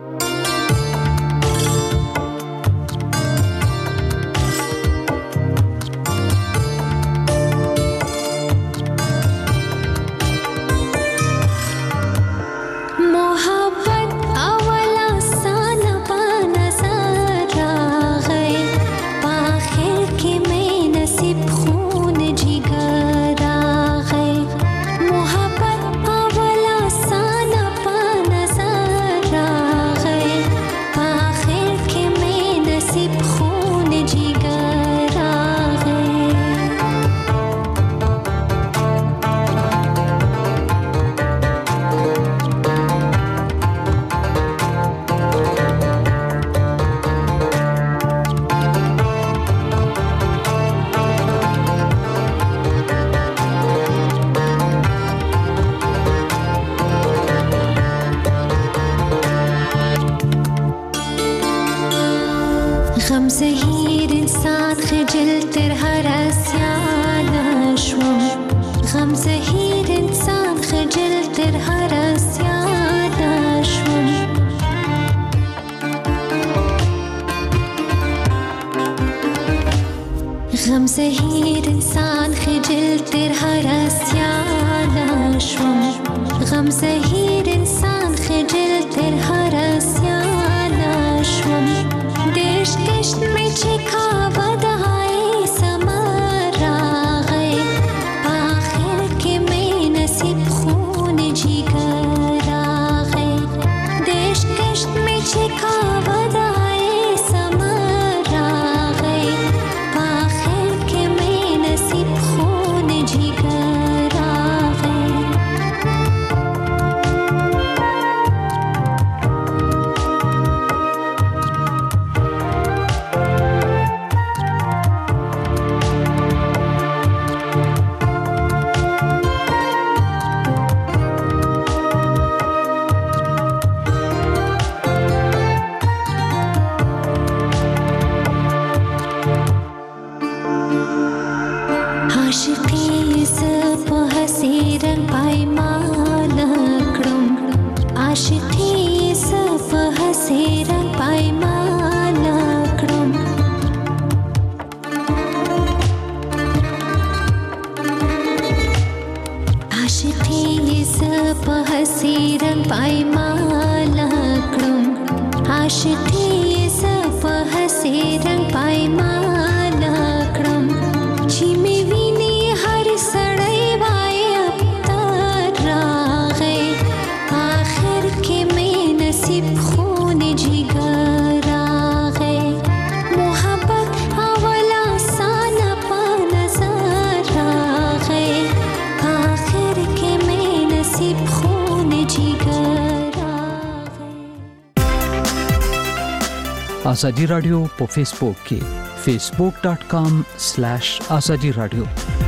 غم زهیر انسان خجل تر هر اسیان شوم. غم زهیر انسان خجل تر هر اسیان شوم. دشت دشت می چکا ودهای سمر راغی آخر که می نصیب خون جیگر راغی. دشت دشت می چکا ودهای سمر راغی آخر که می نصیب خون جیگر راغی. په هسې رنګ پایماله کړم عاشقي یې زه په هسې رنګ پایماله کړم چې مې ویني هر سړی وایي ابتر راغی آخر کې مې نصیب خون جګر راغی محبت اول آسانه په نظر راغی آخر کې مې نصیب خون جګر راغی. ازادي رادیو په فیسبوک کې facebook.com/azadi radio